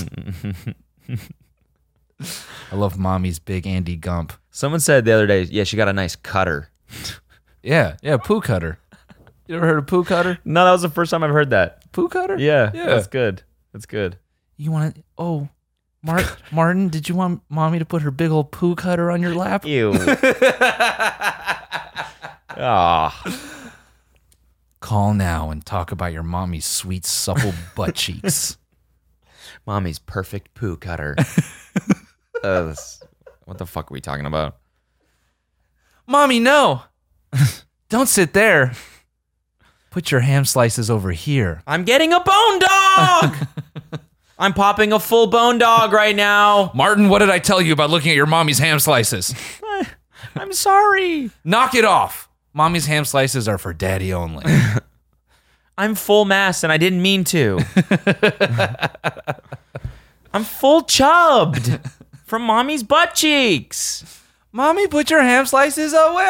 I love mommy's big Andy Gump. Someone said the other day, yeah, she got a nice cutter. Yeah, yeah, poo cutter. You ever heard of poo cutter? No, that was the first time I've heard that. Poo cutter? Yeah, Yeah. that's good. That's good. You want to? Oh, Mar- Martin, did you want mommy to put her big old poo cutter on your lap? Ew. Ah. Call now and talk about your mommy's sweet, supple butt cheeks. Mommy's perfect poo cutter. uh, this- what the fuck are we talking about? Mommy, no. Don't sit there. Put your ham slices over here. I'm getting a bone dog. I'm popping a full bone dog right now. Martin, what did I tell you about looking at your mommy's ham slices? I'm sorry. Knock it off. Mommy's ham slices are for daddy only. I'm full mass and I didn't mean to. I'm full chubbed from mommy's butt cheeks. Mommy, put your ham slices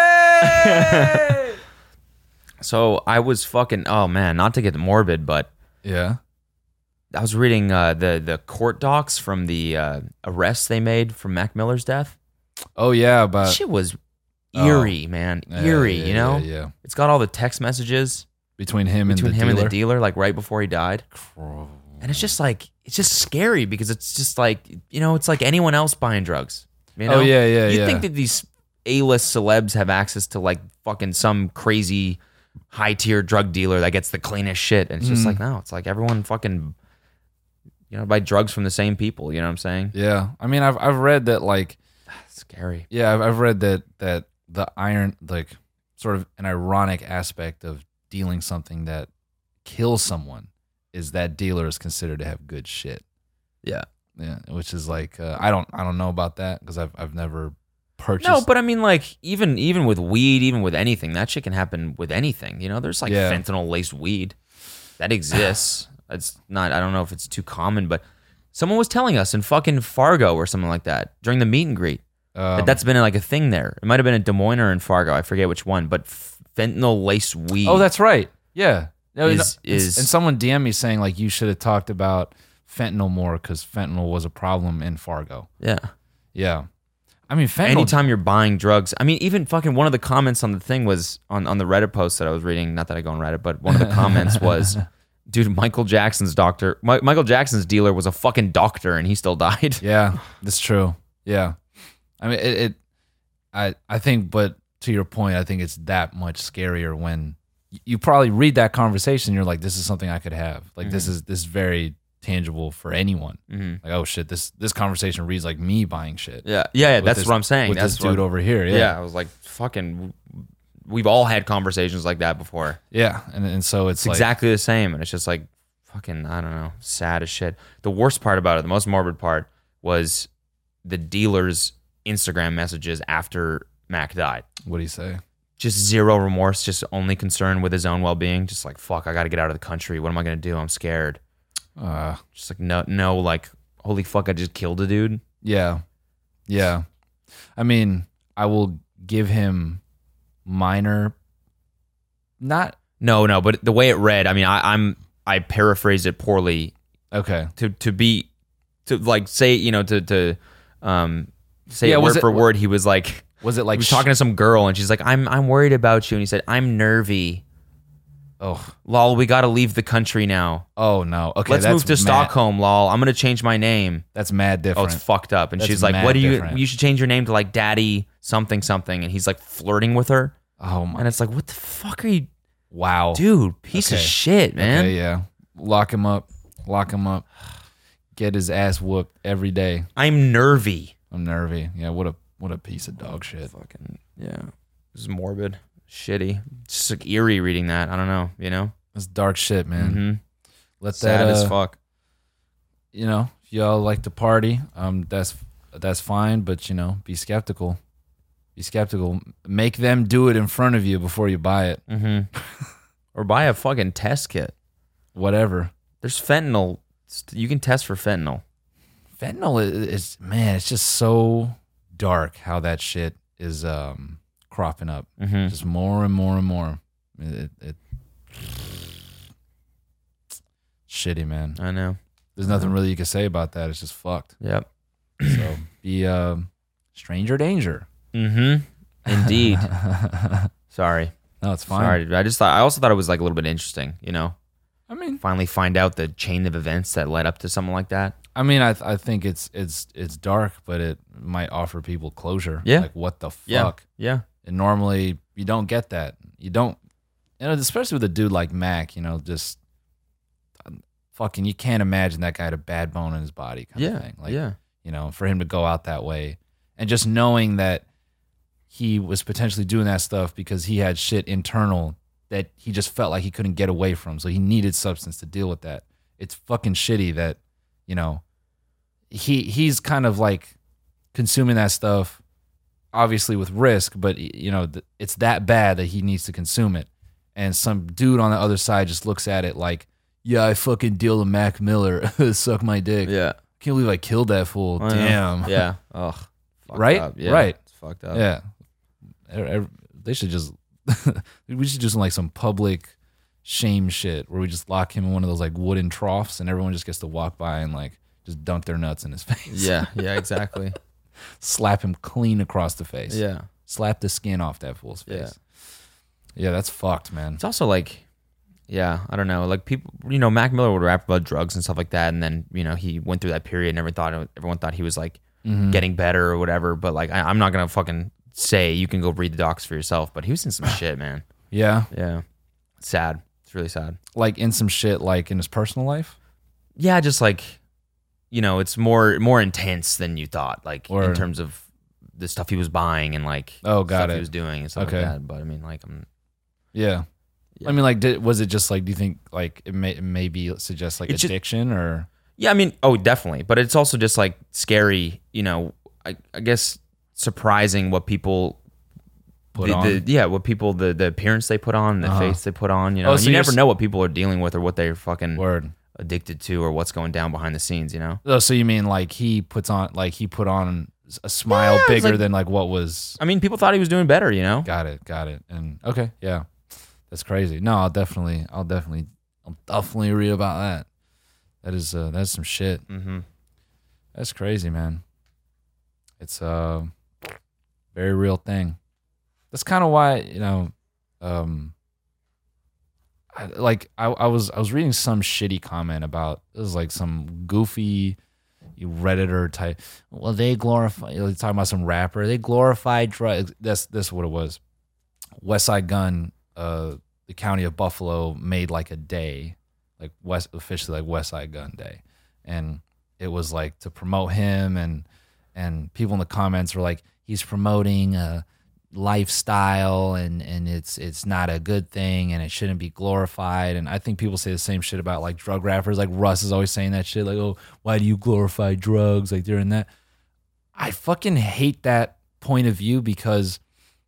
away. So I was fucking, oh man, not to get morbid, but Yeah. I was reading uh, the, the court docs from the uh, arrests they made from Mac Miller's death. Oh, yeah, but... Shit was eerie, man. Yeah, Eerie, yeah, you know? Yeah, yeah. It's got all the text messages Between him between and the him dealer. and the dealer, like right before he died. And it's just like, it's just scary because it's just like, you know, it's like anyone else buying drugs. You know? Oh, yeah, yeah, You yeah. think that these A-list celebs have access to like fucking some crazy high-tier drug dealer that gets the cleanest shit. And it's just Mm. like, no, it's like everyone fucking, you know, buy drugs from the same people. You know what I'm saying? Yeah. I mean, I've I've read that, like... Scary. Yeah, I've, I've read that that the iron, like, sort of an ironic aspect of dealing something that kills someone is that dealer is considered to have good shit. Yeah. Yeah, which is like uh, I don't I don't know about that because I've I've never purchased. No, but I mean, like, even even with weed, even with anything, that shit can happen with anything. You know, there's like Yeah. fentanyl-laced weed that exists. It's not, I don't know if it's too common, but someone was telling us in fucking Fargo or something like that during the meet and greet um, that that's been like a thing there. It might have been in Des Moines or in Fargo. I forget which one, but fentanyl-laced weed. oh, that's right. Yeah, no, Is- no, and- is- and someone D M'd me saying like you should have talked about fentanyl more because fentanyl was a problem in Fargo. yeah. Yeah, I mean fentanyl. Anytime you're buying drugs, I mean, even fucking one of the comments on the thing was on, on the Reddit post that I was reading. Not that I go on Reddit, but one of the comments was, dude, Michael Jackson's doctor, Mi- Michael Jackson's dealer was a fucking doctor and he still died. Yeah, that's true. Yeah, I mean it, it. I I think, but to your point, I think it's that much scarier when y- you probably read that conversation. You're like, this is something I could have. Like this is this is very tangible for anyone. Mm-hmm. Like, oh shit, this this conversation reads like me buying shit. Yeah, yeah, yeah with that's this- what I'm saying. With That's this dude what, over here. yeah. Yeah, I was like, fucking, we've all had conversations like that before. yeah, and and so it's, It's like, exactly the same, and it's just like fucking, I don't know, sad as shit. The worst part about it, the most morbid part, was the dealer's Instagram messages after Mac died. what do you say? Just zero remorse, just only concerned with his own well-being. Just like, fuck, I got to get out of the country. What am I gonna do? I'm scared. Uh, Just like no, no, like holy fuck, I just killed a dude. yeah, yeah. I mean, I will give him minor, not No, no, but the way it read, I mean, I, I'm I paraphrased it poorly okay. to to be to like say you know to to um say Yeah, it was word it- for word. He was like Was it he like was talking to some girl and she's like, I'm I'm worried about you, and he said, I'm nervy. Oh, Lol, we got to leave the country now. oh no. Okay, Let's that's move to mad, Stockholm. Lol, I'm gonna change my name. That's mad Oh, different. it's fucked up. And That's she's like, mad what do you? different. You should change your name to like Daddy something something. And he's like flirting with her, oh my. and it's like, what the fuck are you, Wow. dude? Piece of Okay. shit, man. Okay, yeah. Lock him up. Lock him up. Get his ass whooped every day. I'm nervy. I'm nervy. Yeah, what a what a piece of dog shit. Fucking yeah. This is morbid, shitty. It's just like eerie reading that. I don't know. You know. That's dark shit, man. Mm-hmm. Let Sad that as uh, fuck. you know, if y'all like to party, um that's that's fine, but you know, be skeptical. Be skeptical. Make them do it in front of you before you buy it. Mm-hmm. Or buy a fucking test kit. Whatever. There's fentanyl. You can test for fentanyl. Fentanyl is, is man, it's just so dark how that shit is um, cropping up. Mm-hmm. Just more and more and more. It, it, shitty, man. I know. There's nothing really you can say about that. It's just fucked. Yep. So be uh, stranger danger. Mm-hmm. Indeed. Sorry. No, it's fine. Sorry. I just thought. I also thought it was like a little bit interesting. You know, I mean, finally find out the chain of events that led up to something like that. I mean, I th- I think it's it's it's dark, but it might offer people closure. Yeah. Like what the Yeah. fuck? Yeah. And normally you don't get that. You don't. You know, especially with a dude like Mac. You know, just um, fucking. You can't imagine that guy had a bad bone in his body. Kind Yeah. of thing. Like, yeah. you know, for him to go out that way, and just knowing that he was potentially doing that stuff because he had shit internal that he just felt like he couldn't get away from. So he needed substance to deal with that. It's fucking shitty that, you know, he he's kind of like consuming that stuff, obviously with risk, but, you know, th- it's that bad that he needs to consume it. And some dude on the other side just looks at it like, yeah, I fucking deal to Mac Miller. Suck my dick. Yeah. Can't believe I killed that fool. I know. Damn. Yeah. Ugh. Fucked Right? up. Yeah. Right. It's fucked up. Yeah. Er- er- They should just, we should do some like some public shame shit where we just lock him in one of those like wooden troughs and everyone just gets to walk by and like just dunk their nuts in his face. Yeah. Yeah. Exactly. Slap him clean across the face. Yeah. Slap the skin off that fool's face. Yeah. Yeah, that's fucked, man. It's also like, yeah, I don't know. Like people, you know, Mac Miller would rap about drugs and stuff like that, and then you know he went through that period, and everyone thought everyone thought he was like Mhm. getting better or whatever. But like, I, I'm not gonna fucking say you can go read the docs for yourself. But he was in some shit, man. Yeah. Yeah, it's sad. It's really sad. Like in some shit like in his personal life? Yeah, just like, you know, it's more more intense than you thought. Like in Or- terms of the stuff he was buying and like Oh, got stuff it. he was doing and stuff Okay. like that. But I mean, like, I'm Yeah. Yeah. I mean, like, did, was it just like, do you think like it may it maybe suggest like It's just- addiction or? Yeah, I mean, oh, definitely. But it's also just like scary, you know, I, I guess surprising what people Put the, on? The, yeah, what people, the, the appearance they put on, the Uh-huh. face they put on, you know. Oh, and so you you're never s- know what people are dealing with or what they're fucking Word. addicted to or what's going down behind the scenes, you know. Oh, so you mean like he puts on like he put on a smile Yeah, it's bigger like- than like what was? I mean, people thought he was doing better, you know. Got it, got it. And okay, yeah, that's crazy. No, I'll definitely, I'll definitely, I'll definitely read about that. That is, uh, that's some shit. Mm-hmm. That's crazy, man. It's a very real thing. That's kind of why, you know, um, I, like I, I was I was reading some shitty comment about it was like some goofy Redditor type. Well, they glorify. You know, talking about some rapper. They glorify drugs. That's that's what it was. West Side Gun, uh, the county of Buffalo made like a day, like West officially like West Side Gun Day, and it was like to promote him, and and people in the comments were like, he's promoting a lifestyle, and and it's it's not a good thing, and it shouldn't be glorified. And I think people say the same shit about like drug rappers. Like Russ is always saying that shit, like, oh, why do you glorify drugs? Like during that, I fucking hate that point of view because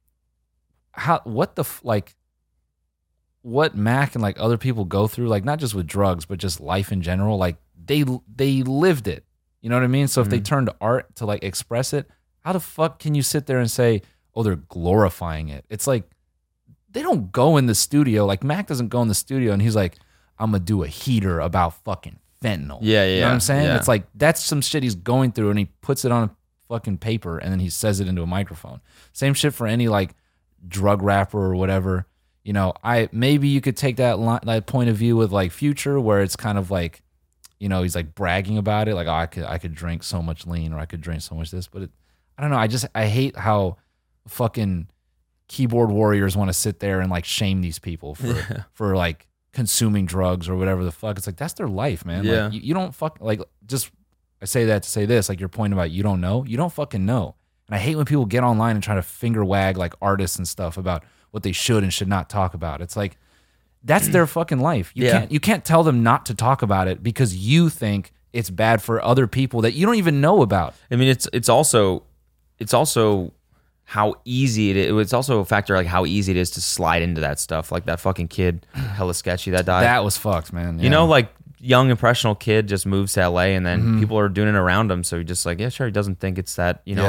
how what the f- like what Mac and like other people go through, like not just with drugs but just life in general, like they they lived it, you know what I mean? So if they Mhm. turn to art to like express it, how the fuck can you sit there and say, oh, they're glorifying it? It's like they don't go in the studio, like Mac doesn't go in the studio and he's like, I'm gonna do a heater about fucking fentanyl. Yeah, You know yeah, what I'm saying? yeah. It's like that's some shit he's going through and he puts it on a fucking paper and then he says it into a microphone. Same shit for any like drug rapper or whatever. You know, I maybe you could take that line, that point of view with like Future, where it's kind of like, you know, he's like bragging about it, like, oh, I could I could drink so much lean or I could drink so much this, but it, I don't know. I just I hate how fucking keyboard warriors want to sit there and like shame these people for Yeah. for like consuming drugs or whatever the fuck. It's like that's their life, man. Yeah. Like, you, you don't fuck like just. I say that to say this, like your point about you don't know, you don't fucking know. And I hate when people get online and try to finger wag like artists and stuff about what they should and should not talk about. It's like that's their fucking life. You Yeah. can't you can't tell them not to talk about it because you think it's bad for other people that you don't even know about. I mean, it's it's also it's also how easy it is. It's also a factor like how easy it is to slide into that stuff. Like that fucking kid, hella sketchy that died. That was fucked, man. You Yeah. know, like young impressionable kid just moves to L A and then Mhm. people are doing it around him. So he just like, yeah, sure. He doesn't think it's that, you know, Yeah.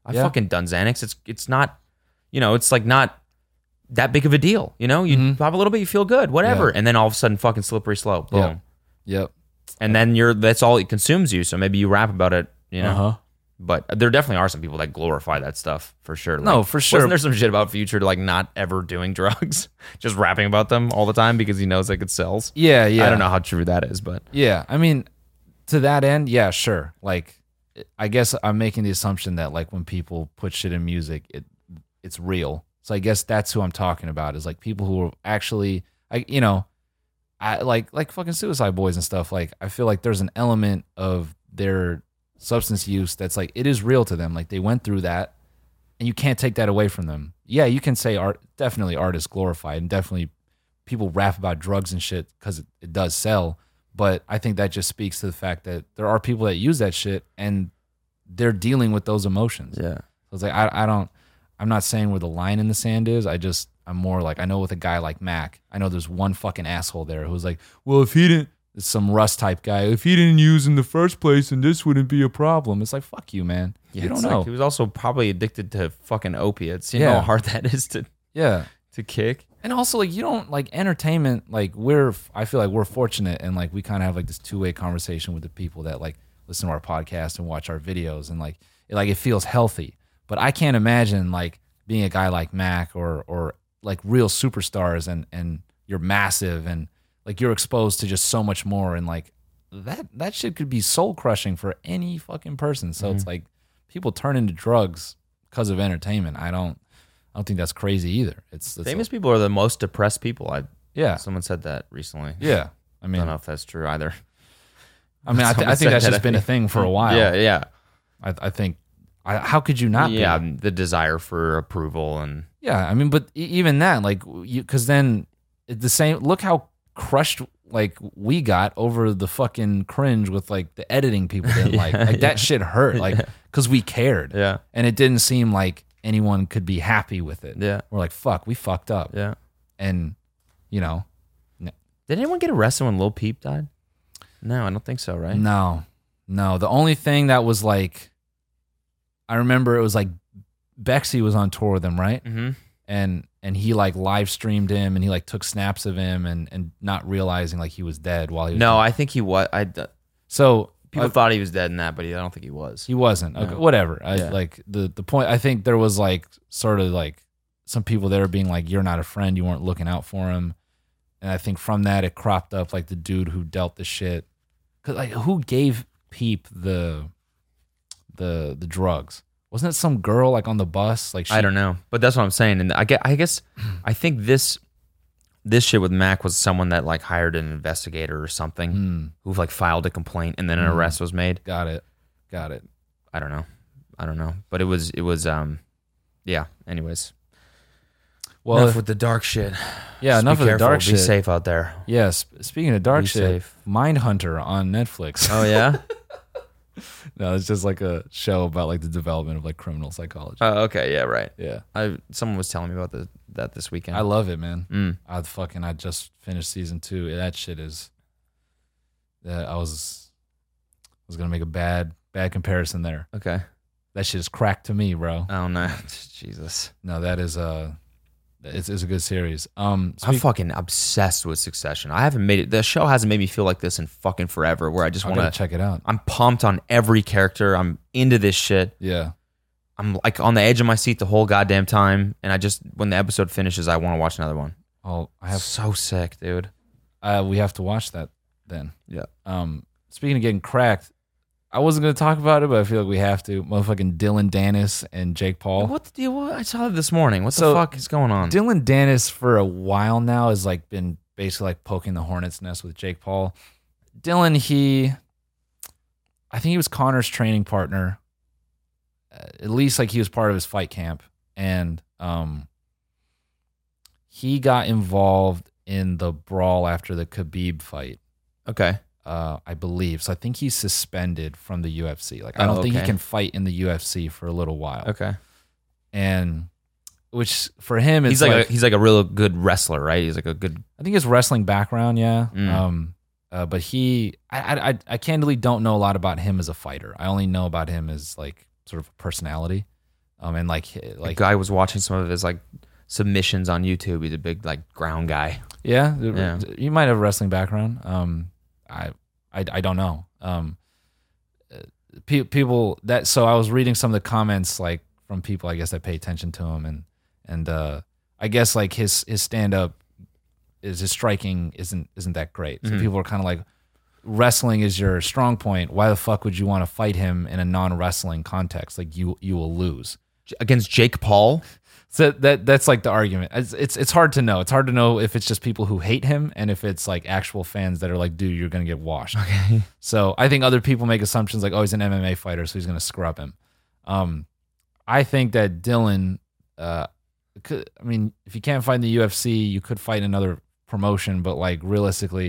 I've Yeah. fucking done Xanax. It's it's not, you know, it's like not that big of a deal. You know, you Mhm. pop a little bit, you feel good, whatever, Yeah. and then all of a sudden, fucking slippery slope, boom, Yeah. Yep. and then you're that's all it consumes you. So maybe you rap about it, you know. Uh-huh. But there definitely are some people that glorify that stuff for sure. No, Like, for sure. Wasn't there some shit about Future like not ever doing drugs, just rapping about them all the time because he knows like it sells? Yeah, yeah. I don't know how true that is, but Yeah, I mean, to that end, yeah, sure. Like, I guess I'm making the assumption that like when people put shit in music, it it's real. So I guess that's who I'm talking about is like people who are actually, I you know, I like like fucking Suicide Boys and stuff. Like, I feel like there's an element of their substance use that's like it is real to them. Like they went through that, and you can't take that away from them. Yeah, you can say art definitely art is glorified, and definitely people rap about drugs and shit because it, it does sell. But I think that just speaks to the fact that there are people that use that shit and they're dealing with those emotions. yeah, So it's like I I don't I'm not saying where the line in the sand is. I just I'm more like I know with a guy like Mac, I know there's one fucking asshole there who's like, well, if he didn't, it's some Russ type guy, if he didn't use in the first place, then this wouldn't be a problem. It's like fuck you, man. yeah you don't it's know. Like he was also probably addicted to fucking opiates. You know Yeah. how hard that is to Yeah. to kick. And also, like, you don't like entertainment. Like, we're, I feel like we're fortunate, and like we kind of have like this two way conversation with the people that like listen to our podcast and watch our videos, and like, it, like it feels healthy. But I can't imagine like being a guy like Mac or or like real superstars, and and you're massive, and like you're exposed to just so much more, and like that that shit could be soul crushing for any fucking person. So it's like people turn into drugs because of entertainment. I don't. I don't think that's crazy either. It's, it's Famous people are the most depressed people. I yeah, someone said that recently. yeah. I I mean, don't know if that's true either. I mean, I, th- Someone I think said that's that, just I been a think. thing for a while. Yeah, yeah, I, I think. I, how could you not? yeah. Be? The desire for approval and Yeah. I mean, but e- even that, like, because then it- the same. Look how crushed like we got over the fucking cringe with like the editing people didn't like. Like yeah. that shit hurt. Like because we cared. yeah, And it didn't seem like anyone could be happy with it. yeah, We're like, fuck, we fucked up. yeah. And you know, Did anyone get arrested when Lil Peep died? No, I don't think so. Right? no, no. The only thing that was like, I remember it was like Bexy was on tour with him, right? Mm-hmm. And and he like live streamed him, and he like took snaps of him, and and not realizing like he was dead while he was No, dead. I think he was. I So people uh, thought he was dead in that, but he, I don't think he was. he wasn't. Okay, No. whatever. I, Yeah. Like the the point. I think there was like sort of like some people there being like, "You're not a friend. You weren't looking out for him." And I think from that it cropped up like the dude who dealt the shit. Cause like who gave Peep the the the drugs? Wasn't it some girl like on the bus? Like she, I don't know, but that's what I'm saying. And I get, I guess, I think this this shit with Mac was someone that like hired an investigator or something Hmm, who like filed a complaint, and then an Mm. arrest was made. got it. Got it. I don't know, I don't know, but it was it was um, yeah. Anyways, Well, enough if- with the dark shit. yeah, Just enough be of the careful, dark Be shit. safe out there. Yeah, sp- speaking of dark Be shit, safe. Mindhunter on Netflix. Oh yeah. No, it's just like a show about like the development of like criminal psychology. Oh okay. Yeah. Right. Yeah, I someone was telling me about the, that this weekend. I love it, man. Mm. I fucking I just finished season two. That shit is. That I was, I was gonna make a bad bad comparison there. Okay. That shit is crack to me, bro. Oh no. Jesus. No, that is a, it's, it's a good series. Um, I'm speak- fucking obsessed with Succession. I haven't made it. The show hasn't made me feel like this in fucking forever. Where I just I want gotta to. check it out. I'm pumped on every character. I'm into this shit. Yeah, I'm like on the edge of my seat the whole goddamn time. And I just when the episode finishes, I want to watch another one. I'll, I have. So sick, dude. Uh, we have to watch that then. Yeah. Um, speaking of getting cracked, I wasn't gonna talk about it, but I feel like we have to. Motherfucking Dylan Dennis and Jake Paul. What the deal? What? I saw it this morning. What So, the fuck is going on? Dylan Dennis for a while now has like been basically like poking the hornet's nest with Jake Paul. Dylan, he, I think he was Connor's training partner. Uh, at least like he was part of his fight camp, and um, he got involved in the brawl after the Khabib fight. Okay. Uh, I believe so. I think he's suspended from the U F C. Like I Oh, don't think he okay. can fight in the U F C for a little while. Okay. And which for him, it's He's like, like a, he's like a real good wrestler, right? He's like a good. I think his wrestling background, yeah. Mm. Um, uh, but he, I, I, I, I candidly don't know a lot about him as a fighter. I only know about him as like sort of a personality. Um, and like Like like guy was watching some of his like submissions on YouTube. He's a big like ground guy. yeah, Yeah. you might have a wrestling background. Um, I I I don't know. Um, pe- people that so I was reading some of the comments like from people I guess that pay attention to him and and uh, I guess like his his stand up is his striking isn't isn't that great. So Mhm. people are kind of like, wrestling is your strong point. Why the fuck would you want to fight him in a non wrestling context? Like you you will lose. Against Jake Paul. So that that's like the argument. It's, it's it's hard to know. It's hard to know if it's just people who hate him and if it's like actual fans that are like, dude, you're gonna get washed. Okay. So I think other people make assumptions like, oh, he's an M M A fighter, so he's gonna scrub him. Um, I think that Dylan. Uh, could, I mean, if you can't fight in the U F C, you could fight in another promotion. But like realistically,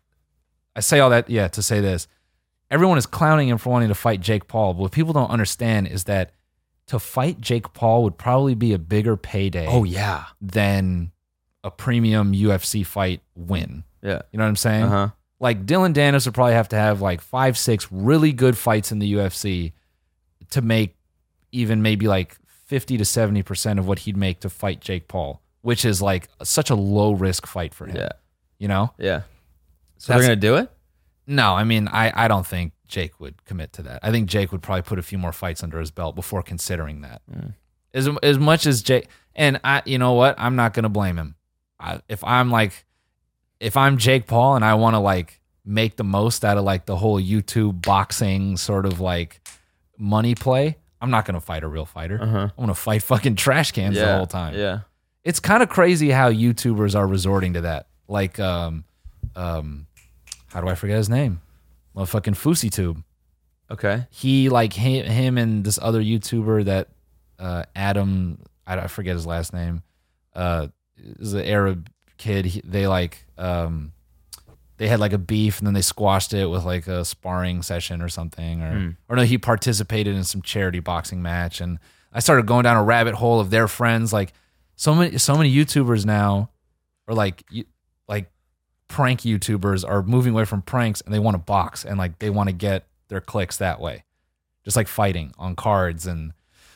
I say all that yeah to say this. Everyone is clowning him for wanting to fight Jake Paul, but what people don't understand is that to fight Jake Paul would probably be a bigger payday. Oh yeah. Than a premium U F C fight win. Yeah. You know what I'm saying? Uh huh. Like Dylan Danis would probably have to have like five, six really good fights in the U F C to make even maybe like fifty to seventy percent of what he'd make to fight Jake Paul, which is like such a low risk fight for him. Yeah. You know? Yeah. So That's- they're gonna do it. No, I mean, I, I don't think Jake would commit to that. I think Jake would probably put a few more fights under his belt before considering that. Mm. As as much as Jake, and I, you know what? I'm not gonna blame him. I, if I'm like, if I'm Jake Paul and I want to like make the most out of like the whole YouTube boxing sort of like money play, I'm not gonna fight a real fighter. Uh huh. I'm gonna fight fucking trash cans Yeah. the whole time. Yeah. It's kind of crazy how YouTubers are resorting to that. Like, um, um, how do I forget his name? Motherfucking FouseyTube. Okay. He like him, him and this other YouTuber that uh, Adam, I, I forget his last name. Uh, is an Arab kid. He, they like um, they had like a beef and then they squashed it with like a sparring session or something. Or Mm. or no, he participated in some charity boxing match. And I started going down a rabbit hole of their friends. Like so many so many YouTubers now are like you, like prank YouTubers are moving away from pranks and they want to box and like they want to get their clicks that way, just like fighting on cards. And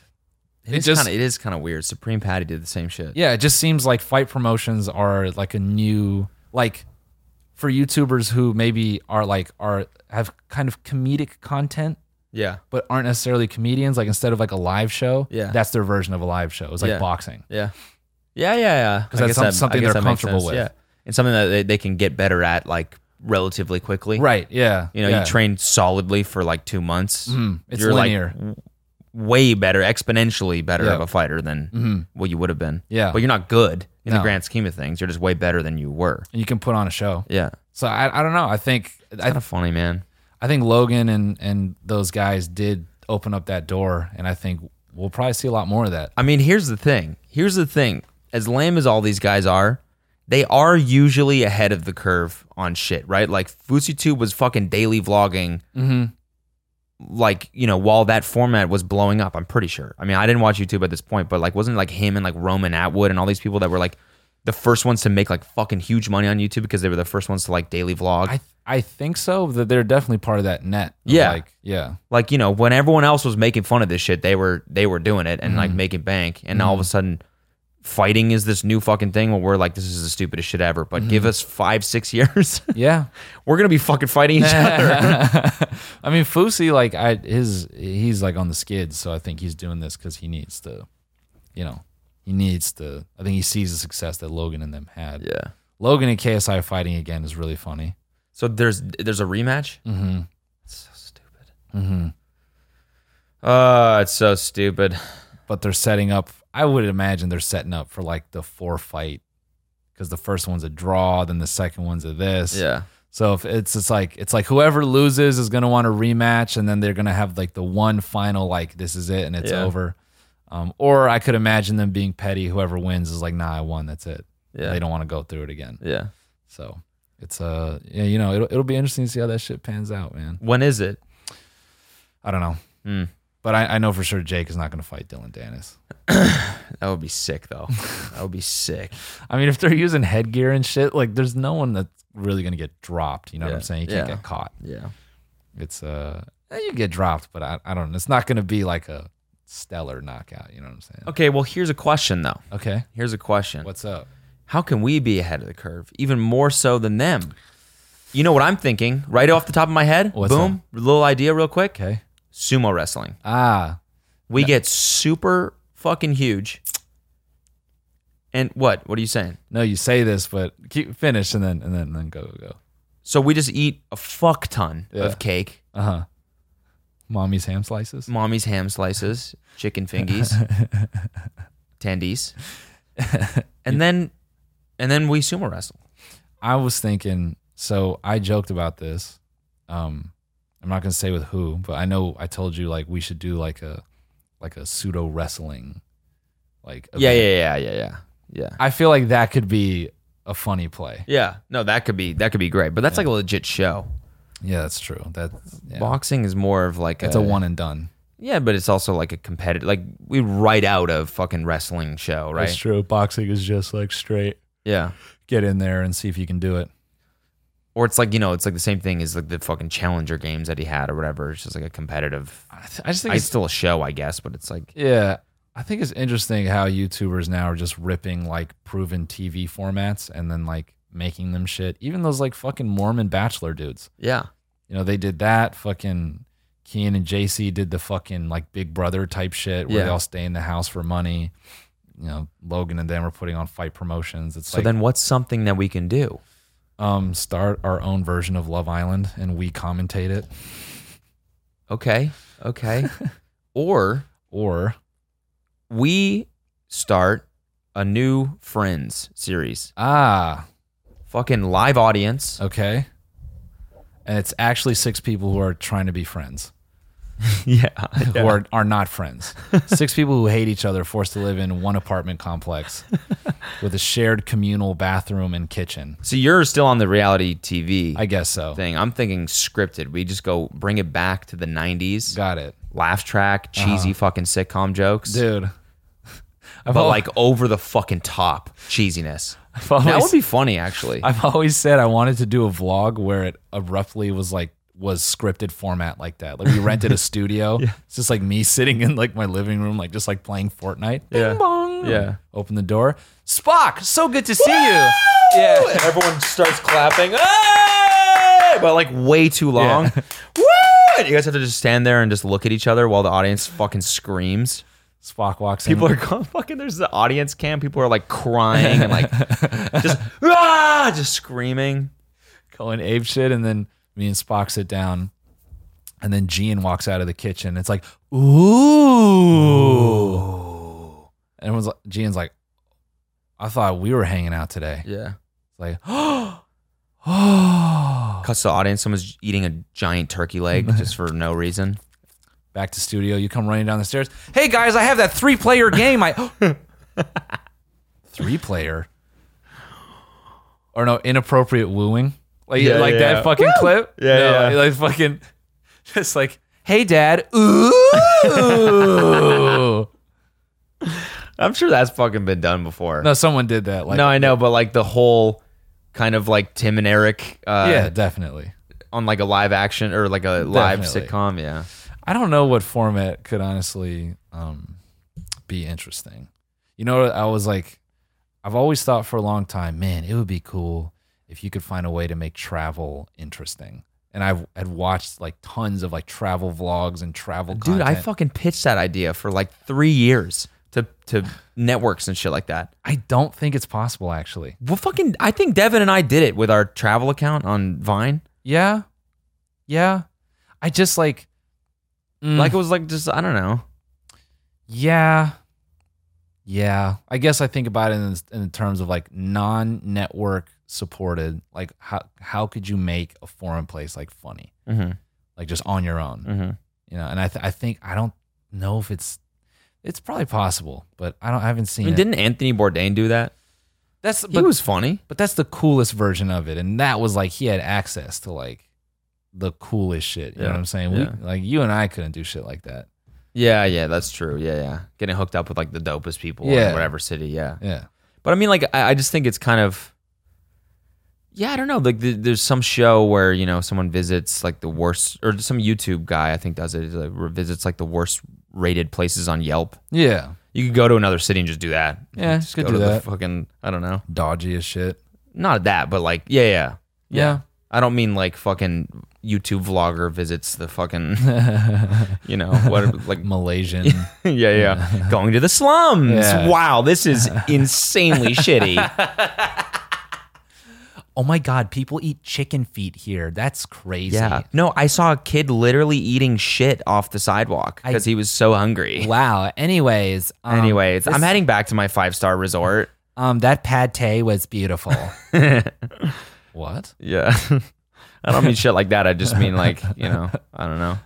It It is just- kind of it is kind of weird. Supreme Patty did the same shit. yeah, it just seems like fight promotions are like a new, like for YouTubers who maybe are like are have kind of comedic content Yeah. but aren't necessarily comedians. Like instead of like a live show, Yeah. that's their version of a live show. It's like Yeah. boxing. Yeah. Yeah. Yeah. Yeah. 'Cause I that's guess some- that- something I guess they're that makes comfortable sense. with. Yeah. And something that they, they can get better at like relatively quickly. Right? Yeah. You know, yeah. you train solidly for like two months. Mhm. It's You're linear. like w- way better, exponentially better Yeah. of a fighter than Mhm. what you would have been. Yeah. But you're not good in the No. grand scheme of things. You're just way better than you were. And you can put on a show. Yeah. So I, I don't know. I think It's I, kind of funny, man. I think Logan and and those guys did open up that door, and I think we'll probably see a lot more of that. I mean, here's the thing. Here's the thing. As lame as all these guys are, they are usually ahead of the curve on shit, right? Like FouseyTube was fucking daily vlogging, Mm-hmm. like, you know, while that format was blowing up. I'm pretty sure. I mean, I didn't watch YouTube at this point, but like, wasn't it like him and like Roman Atwood and all these people that were like the first ones to make like fucking huge money on YouTube because they were the first ones to like daily vlog? I I think so. That they're definitely part of that net. of Yeah. Like yeah. Like, you know, when everyone else was making fun of this shit, they were they were doing it and like Mhm. making bank. And all of a sudden, fighting is this new fucking thing where we're like, this is the stupidest shit ever. But give us five, six years, Yeah. we're gonna be fucking fighting each other. I mean, Fousey, like I his he's like on the skids, so I think he's doing this because he needs to, you know, he needs to. I think he sees the success that Logan and them had. Yeah. Logan and K S I fighting again is really funny. So there's there's a rematch. Mm-hmm. It's so stupid. Mm-hmm. Oh, it's so stupid. But they're setting up. I would imagine they're setting up for like the four fight, because the first one's a draw, then the second one's a this. Yeah. So if it's it's like it's like whoever loses is gonna want a rematch, and then they're gonna have like the one final like this is it and it's Yeah. over. Um, or I could imagine them being petty. Whoever wins is like, nah, I won. That's it. Yeah. They don't want to go through it again. Yeah. So it's uh, yeah, you know, it'll it'll be interesting to see how that shit pans out, man. When is it? I don't know, Hmm. but I, I know for sure Jake is not gonna fight Dylan Danis. That would be sick, though. That would be sick. I mean, if they're using headgear and shit, like there's no one that's really gonna get dropped. You know what Yeah. I'm saying? You can't Yeah. get caught. Yeah. It's uh, eh, you get dropped, but I I don't know. It's not gonna be like a stellar knockout. You know what I'm saying? Okay, well, here's a question though. Okay. Here's a question. What's up? How can we be ahead of the curve, even more so than them? You know what I'm thinking, right off the top of my head? What's Boom, little idea real quick. Okay. Sumo wrestling. Ah. We get super fucking huge. And what? What are you saying? No, you say this, but keep finish and then and then and then go go. So we just eat a fuck ton Yeah. of cake, Uh huh. Mommy's ham slices. mommy's ham slices, chicken fingies, tendies, and then and then we sumo wrestle. I was thinking. So I joked about this. Um, I'm not gonna say with who, but I know I told you like we should do like a like a pseudo wrestling. Like Yeah, event. yeah, yeah, yeah, yeah, yeah. I feel like that could be a funny play. Yeah, no, that could be that could be great, but that's like a legit show. Yeah, that's true. That's yeah. Boxing is more of like It's a one and done. Yeah, but it's also like a competitive. Like we write out a fucking wrestling show, right? That's true. Boxing is just like straight. Yeah. Get in there and see if you can do it. Or it's like, you know, it's like the same thing as like the fucking Challenger games that he had or whatever. It's just like a competitive. I, th- I just think It's it's still a show, I guess, but it's like yeah. I think it's interesting how YouTubers now are just ripping like proven T V formats and then like making them shit. Even those like fucking Mormon Bachelor dudes. yeah, You know, they did that. Fucking Kean and J C did the fucking like Big Brother type shit where Yeah. they all stay in the house for money. You know, Logan and them are putting on fight promotions. It's So like then what's something that we can do? um start our own version of Love Island and we commentate it. Okay, okay. Or Or we start a new Friends series. ah, Fucking live audience. okay. And it's actually six people who are trying to be friends. Yeah. Who are, are not friends. Six people who hate each other, forced to live in one apartment complex with a shared communal bathroom and kitchen. So you're still on the reality T V I guess so. thing. I'm thinking scripted. We just go bring it back to the nineties. Got it. Laugh track, cheesy fucking sitcom jokes. Dude. I've, but al- like over the fucking top cheesiness. I've always, That would be funny, actually. I've always said I wanted to do a vlog where it abruptly was like was scripted format like that. Like we rented a studio. It's just like me sitting in like my living room, like just like playing Fortnite. Yeah. Bing bong. Yeah. Open the door. Spock, so good to see you. Yeah. And everyone starts clapping. Hey! But like way too long. Yeah. Woo! And you guys have to just stand there and just look at each other while the audience fucking screams. Spock walks People in. are going fucking. There's the audience cam. People are like crying and like just ah, just screaming. Going ape shit, and then me and Spock sit down, and then Gian walks out of the kitchen. It's like, ooh. And everyone's like, Gian's like, I thought we were hanging out today. Yeah. It's like, oh, oh. Cuts the audience. Someone's eating a giant turkey leg just for no reason. Back to studio. You come running down the stairs. Hey guys, I have that three player game. I three player, or no, inappropriate wooing. Like Yeah, like yeah. that fucking Woo! clip. Yeah, no, yeah. Like fucking, just like, hey dad. Ooh. I'm sure that's fucking been done before. No, someone did that. Like, no, I know, but like the whole kind of like Tim and Eric uh, yeah, definitely. on like a live action or like a live Definitely. sitcom. Yeah. I don't know what format could honestly um, be interesting. You know, I was like, I've always thought for a long time, man, it would be cool if you could find a way to make travel interesting. And I've had watched like tons of like travel vlogs and travel Dude, content. I fucking pitched that idea for like three years to to networks and shit like that. I don't think it's possible, actually. Well, fucking, I think Devin and I did it with our travel account on Vine. Yeah, yeah. I just like, mm, Like it was like just I don't know. yeah, yeah. I guess I think about it in, in terms of like non-network supported. Like how how could you make a foreign place like funny, Mm-hmm. like just on your own, Mm-hmm. you know? And I th- I think I don't know if it's it's probably possible, but I don't I haven't I seen mean, it. didn't Anthony Bourdain do that? That's He but was funny. but that's the coolest version of it, and that was like he had access to like the coolest shit. You know Yeah, what I'm saying? yeah. We like you and I couldn't do shit like that. Yeah, yeah, that's true. Yeah, yeah. Getting hooked up with like the dopest people Yeah. in whatever city. Yeah. Yeah. But I mean, like, I, I just think it's kind of, yeah, I don't know. Like, the, there's some show where you know someone visits like the worst, or some YouTube guy I think does it. Like, visits like the worst rated places on Yelp. Yeah. You could go to another city and just do that. Yeah, just could go do to that. The fucking, I don't know. Dodgy as shit. Not that, but like, yeah, yeah, Yeah. I don't mean like fucking YouTube vlogger visits the fucking, you know, what like Malaysian. yeah, yeah, going to the slums. Yeah. Wow, this is insanely shitty. Oh my God, people eat chicken feet here. That's crazy. Yeah, no, I saw a kid literally eating shit off the sidewalk because he was so hungry. Wow. Anyways. Um, Anyways, this- I'm heading back to my five star resort. Um, that pad thai was beautiful. What? Yeah. I don't mean shit like that. I just mean like, you know, I don't know.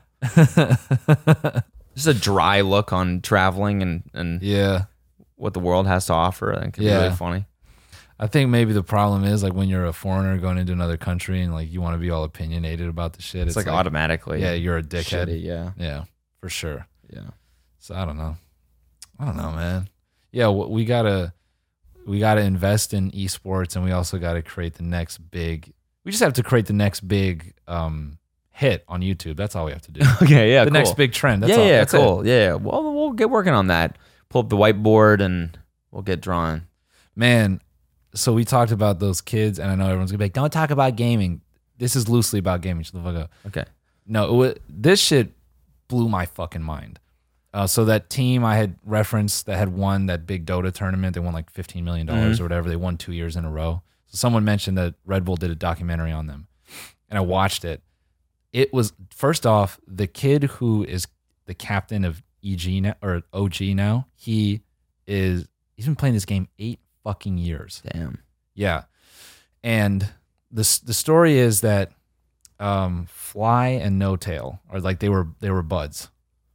Just a dry look on traveling and, and Yeah. what the world has to offer. I think it's Yeah. really funny. I think maybe the problem is like when you're a foreigner going into another country and like you want to be all opinionated about the shit. It's, like, automatically. yeah, you're a dickhead. shitty, yeah. Yeah, for sure. Yeah. So I don't know. I don't know, man. Yeah, w- we gotta we gotta invest in esports, and we also gotta create the next big. We just have to create the next big um, hit on YouTube. That's all we have to do. Okay, yeah, the cool. next big trend. That's yeah, all. yeah, That's cool. it. Yeah, yeah. Well, we'll get working on that. Pull up the whiteboard and we'll get drawing. Man, so we talked about those kids, and I know everyone's gonna be like, "Don't talk about gaming." This is loosely about gaming. Shut the fuck up. Okay. No, it wa- this shit blew my fucking mind. Uh, so that team I had referenced that had won that big Dota tournament, they won like fifteen million dollars Mm-hmm. or whatever. They won two years in a row. So someone mentioned that Red Bull did a documentary on them, and I watched it. It was, first off, the kid who is the captain of E G now, or O G now. He is he's been playing this game eight fucking years. Damn. Yeah, and the the story is that um, Fly and No Tail are like they were they were buds.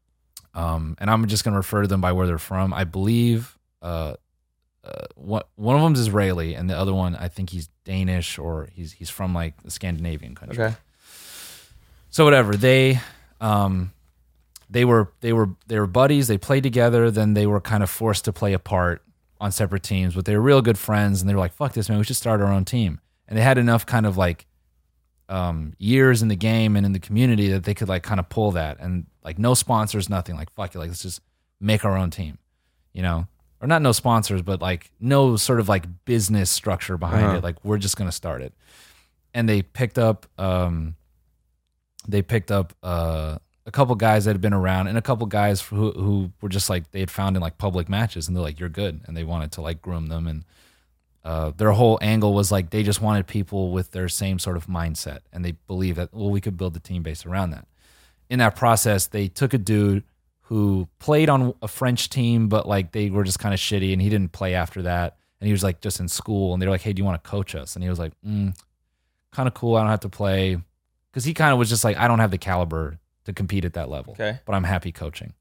Um, and I'm just gonna refer to them by where they're from. I believe uh, uh, one one of them's Israeli, and the other one I think he's Danish or he's he's from like a Scandinavian country. Okay. So whatever, they um they were they were they were buddies, they played together, then they were kind of forced to play apart on separate teams, but they were real good friends, and they were like, fuck this, man, we should start our own team. And they had enough kind of like um years in the game and in the community that they could like kind of pull that, and like no sponsors, nothing, like fuck it, like let's just make our own team, you know? Or not no sponsors, but like no sort of like business structure behind Uh-huh. it. Like we're just gonna start it. And they picked up um they picked up uh, a couple guys that had been around, and a couple guys who who were just like they had found in like public matches, and they're like, you're good, and they wanted to like groom them, and uh, their whole angle was like they just wanted people with their same sort of mindset, and they believed that, well, we could build the team based around that. In that process, they took a dude who played on a French team, but like they were just kind of shitty, and he didn't play after that, and he was like just in school, and they were like, hey, do you want to coach us? And he was like, mm, kind of cool, I don't have to play. Because he kind of was just like, I don't have the caliber to compete at that level, Okay. but I'm happy coaching.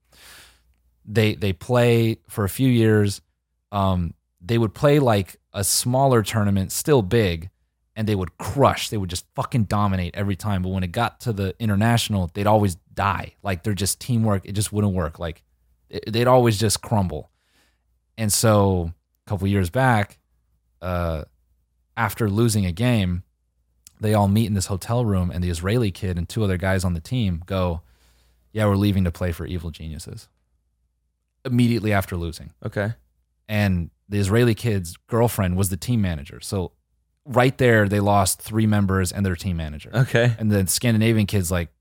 They they play for a few years. Um, they would play like a smaller tournament, still big, and they would crush. They would just fucking dominate every time. But when it got to the international, they'd always die. Like they're just teamwork. It just wouldn't work. Like it, they'd always just crumble. And so a couple years back, uh, after losing a game, they all meet in this hotel room, and the Israeli kid and two other guys on the team go, yeah, we're leaving to play for Evil Geniuses. Immediately after losing. Okay. And the Israeli kid's girlfriend was the team manager. So right there, they lost three members and their team manager. Okay. And the Scandinavian kid's like,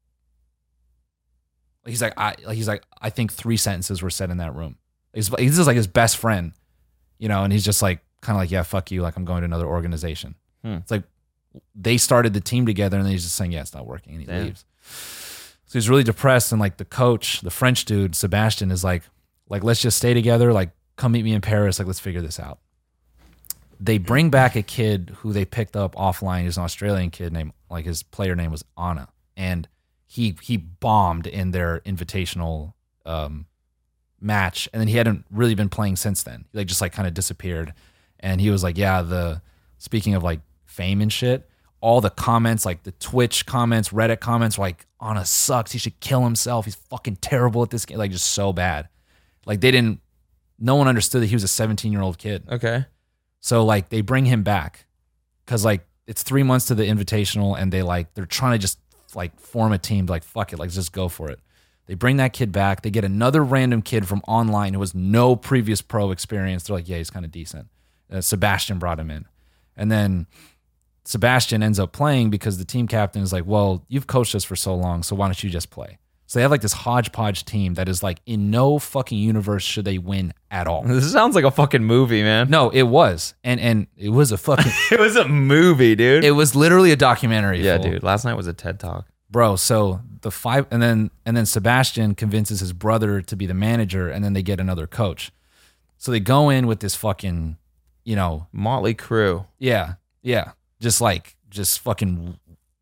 he's like, I, like, he's like, I think three sentences were said in that room. He's, he's just like his best friend, you know, and he's just like, kind of like, yeah, fuck you. Like I'm going to another organization. Hmm. It's like, they started the team together, and then he's just saying, yeah, it's not working, and he Damn. leaves. So he's really depressed, and like the coach, the French dude, Sebastian, is like, like, let's just stay together. Like, come meet me in Paris. Like, let's figure this out. They bring back a kid who they picked up offline. He's an Australian kid named, like his player name was Anna, and he he bombed in their invitational um, match, and then he hadn't really been playing since then. He like just like kind of disappeared, and he was like, yeah, the speaking of like fame and shit, all the comments, like the Twitch comments, Reddit comments, were like, Anna sucks. He should kill himself. He's fucking terrible at this game. Like, just so bad. Like, they didn't, no one understood that he was a seventeen-year-old kid. Okay. So, like, they bring him back because, like, it's three months to the invitational, and they, like, they're trying to just, like, form a team, like, fuck it, like, just go for it. They bring that kid back. They get another random kid from online who has no previous pro experience. They're like, yeah, he's kind of decent. Uh, Sebastian brought him in. And then Sebastian ends up playing because the team captain is like, well, you've coached us for so long, so why don't you just play? So they have like this hodgepodge team that is like, in no fucking universe should they win at all. This sounds like a fucking movie, man. No, it was. And and it was a fucking... It was a movie, dude. It was literally a documentary. Yeah, fool. dude. Last night was a TED Talk. Bro, so the five... And then and then Sebastian convinces his brother to be the manager, and then they get another coach. So they go in with this fucking, you know... Motley Crue. Yeah, yeah. Just like, just fucking...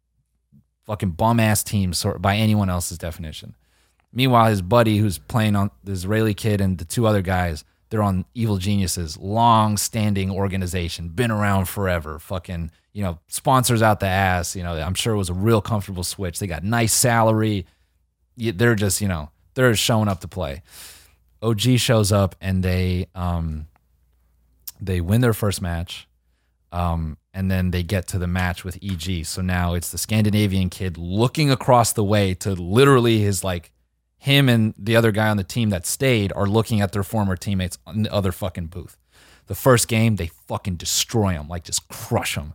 fucking bum-ass team sort by anyone else's definition. Meanwhile, his buddy who's playing on the Israeli kid and the two other guys, they're on Evil Geniuses, long-standing organization, been around forever, fucking, you know, sponsors out the ass. You know, I'm sure it was a real comfortable switch. They got nice salary. They're just, you know, they're showing up to play. O G shows up and they um, they win their first match. Um, and then they get to the match with E G. So now it's the Scandinavian kid looking across the way to literally his, like, him and the other guy on the team that stayed are looking at their former teammates in the other fucking booth. The first game, they fucking destroy them, like just crush them.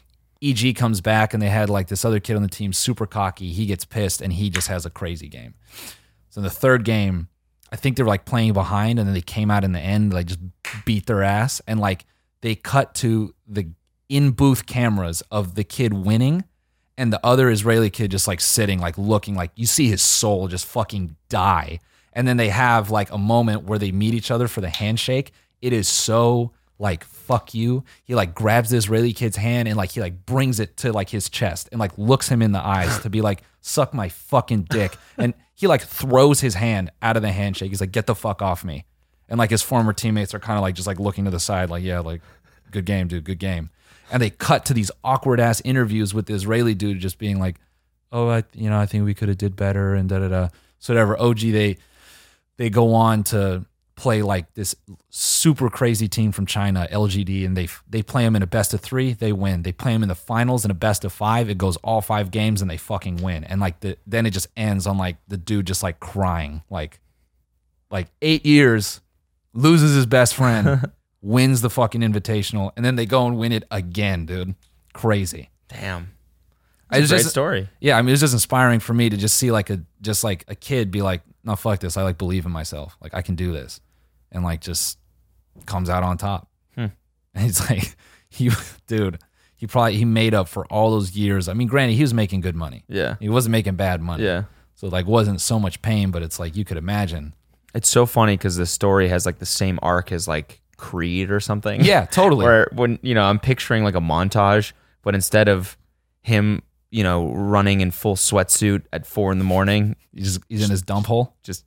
E G comes back and they had like this other kid on the team, super cocky. He gets pissed and he just has a crazy game. So in the third game, I think they were like playing behind and then they came out in the end, like just beat their ass. And like, they cut to the in-booth cameras of the kid winning and the other Israeli kid just like sitting, like looking, like you see his soul just fucking die. And then they have like a moment where they meet each other for the handshake. It is so like, fuck you. He like grabs the Israeli kid's hand and like he like brings it to like his chest and like looks him in the eyes to be like, suck my fucking dick. And he like throws his hand out of the handshake. He's like, get the fuck off me. And like his former teammates are kind of like just like looking to the side, like, yeah, like, good game, dude, good game. And they cut to these awkward ass interviews with the Israeli dude just being like, oh, I, you know, I think we could have did better and da da da. So whatever. O G, they they go on to play like this super crazy team from China, L G D, and they they play them in a best of three, they win. They play them in the finals in a best of five. It goes all five games and they fucking win. And like the then it just ends on like the dude just like crying, like like eight years. Loses his best friend, wins the fucking invitational, and then they go and win it again, dude. Crazy. Damn. It's It's a great just, story. Yeah, I mean, it's just inspiring for me to just see like a just like a kid be like, no, fuck this. I like believe in myself. Like I can do this, and like just comes out on top. Hmm. And he's like, he, dude, he probably he made up for all those years. I mean, granted, he was making good money. Yeah. He wasn't making bad money. Yeah. So like, wasn't so much pain, but it's like you could imagine. It's so funny because the story has like the same arc as like Creed or something. Yeah, totally. Where when, you know, I'm picturing like a montage, but instead of him, you know, running in full sweatsuit at four in the morning, He's, he's in his dump hole. just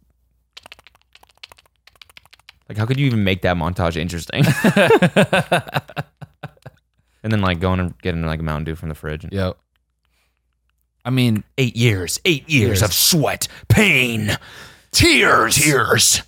like, how could you even make that montage interesting? And then like going and getting like a Mountain Dew from the fridge. And, Yep. I mean, eight years, eight years Years. of sweat, pain, tears, tears.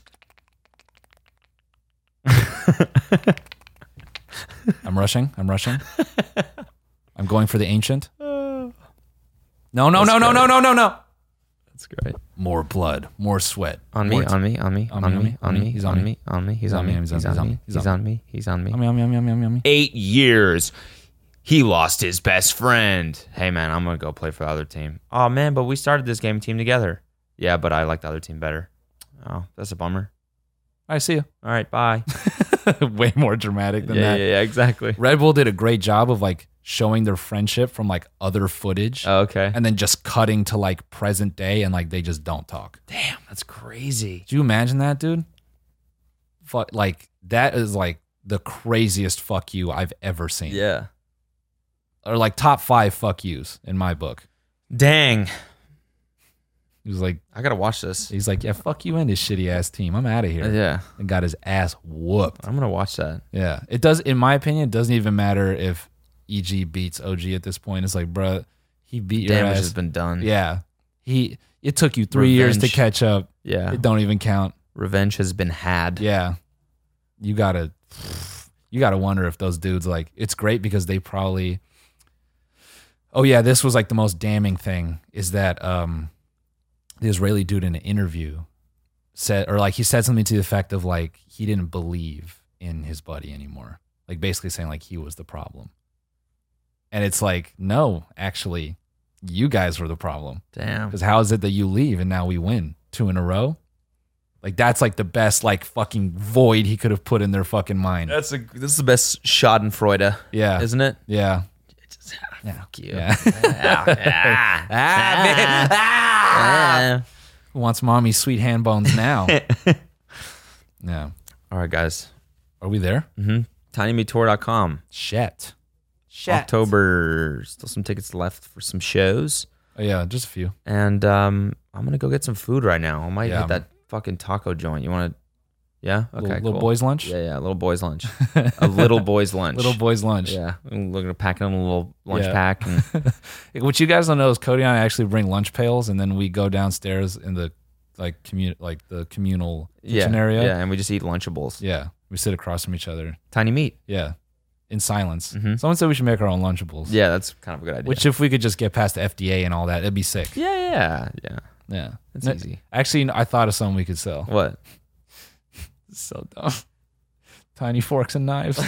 I'm rushing. I'm rushing. I'm going for the ancient. No, no, no, no, no, no, no, no. That's great. More blood, more sweat. On me, more on me, on me, On on me, me, on me, He's on me, on me, he's on me, he's on me, he's on me, he's on me. Yummy, yummy, yummy, yummy, yummy. Eight years. He lost his best friend. Hey man, I'm gonna go play for the other team. Oh man, but we started this game team together. Yeah, but I like the other team better. Oh, that's a bummer. I see you. All right, bye. Way more dramatic than yeah, that. yeah, yeah, exactly. Red Bull did a great job of like showing their friendship from like other footage, Oh, okay. and then just cutting to like present day, and like they just don't talk. Damn, that's crazy. Do you imagine that, dude? Fuck, like that is like the craziest fuck you I've ever seen. Yeah. Or like top five fuck yous in my book. Dang. He was like, I gotta watch this. he's like, yeah, fuck you and this shitty ass team. I'm out of here. Yeah, And got his ass whooped. I'm gonna watch that. Yeah. It does, in my opinion, it doesn't even matter if E G beats O G at this point. It's like, bruh, he beat your Damage ass. has been done. Yeah. He, it took you three years to Revenge. catch up. Yeah. It don't even count. Revenge has been had. Yeah. You gotta, you gotta wonder if those dudes, like, it's great because they probably, oh yeah, this was like the most damning thing is that, um, the Israeli dude in an interview said, or like he said something to the effect of like he didn't believe in his buddy anymore. Like basically saying like he was the problem. And it's like, no, actually, you guys were the problem. Damn. Because how is it that you leave and now we win two in a row? Like that's like the best like fucking void he could have put in their fucking mind. That's a this is the best Schadenfreude, Yeah. isn't it? Yeah. Just, Yeah. fuck you. Yeah. Ah, ah, Ah, man. ah. Who wants mommy's sweet hand bones now? Yeah. All right, guys. Are we there? Mm-hmm. tiny meat tour dot com. Shit. Shit. October. Still some tickets left for some shows. Oh, yeah, just a few. And um, I'm going to go get some food right now. I might Yeah. hit that fucking taco joint. You want to? Yeah? Okay, little, little cool. boy's lunch? Yeah, yeah. Little boy's lunch. A little boy's lunch. Little boy's lunch. Yeah. I'm looking to pack in a little lunch Yeah. pack. And What you guys don't know is Cody and I actually bring lunch pails, and then we go downstairs in the like commun like the communal yeah, kitchen area. yeah, and we just eat Lunchables. Yeah. We sit across from each other. Tiny meat. Yeah. In silence. Mhm. Someone said we should make our own Lunchables. Yeah, that's kind of a good idea. Which, if we could just get past the F D A and all that, it'd be sick. yeah, yeah, yeah. Yeah. That's No- easy. Actually, I thought of something we could sell. What? So dumb. Tiny forks and knives.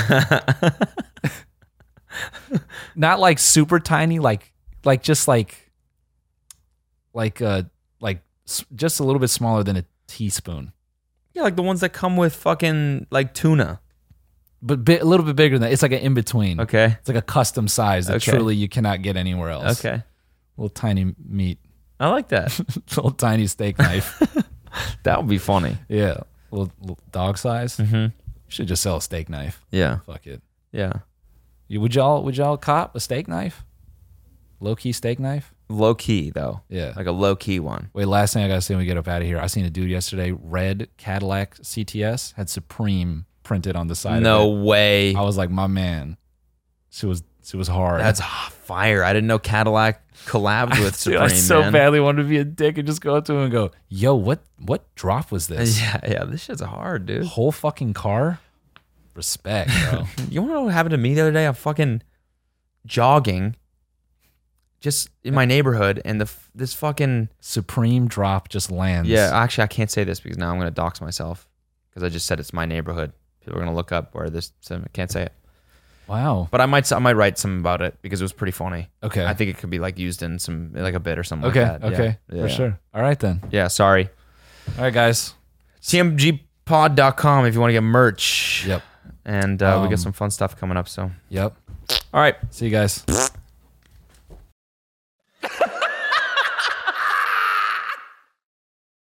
Not like super tiny, like like just like like uh like s- just a little bit smaller than a teaspoon, Yeah, like the ones that come with fucking like tuna. but bi- a little bit bigger than that. It's like an in between. Okay. It's like a custom size that Okay. truly you cannot get anywhere else. Okay. Little tiny meat, I like that. little tiny steak knife. That would be funny. Yeah, little, little dog size. Mm-hmm. Should just sell a steak knife. Yeah. Fuck it. Yeah. You, would y'all would y'all cop a steak knife? Low key steak knife? Low key though. Yeah. Like a low key one. Wait, last thing I gotta say when we get up out of here, I seen a dude yesterday, red Cadillac C T S, had Supreme printed on the side No of it. way. I was like, my man. She was she was hard. That's fire. I didn't know Cadillac collabed with Dude, Supreme. I so man. badly wanted to be a dick and just go up to him and go, yo, what what drop was this? Yeah, yeah. This shit's hard, dude. Whole fucking car? Respect, bro. You want to know what happened to me the other day? I'm fucking jogging, just in my neighborhood, and the f- this fucking Supreme drop just lands. yeah. Actually, I can't say this because now I'm gonna dox myself because I just said it's my neighborhood. People are gonna look up where this. So I can't say it, Wow. but I might. I might write something about it because it was pretty funny. Okay. I think it could be like used in some like a bit or something. okay. Like that. Okay. Yeah. Yeah. For sure. All right then. Yeah. Sorry. All right, guys. T M G pod dot com if you want to get merch. Yep. And uh, we Um, got some fun stuff coming up. So, Yep. all right. See you guys.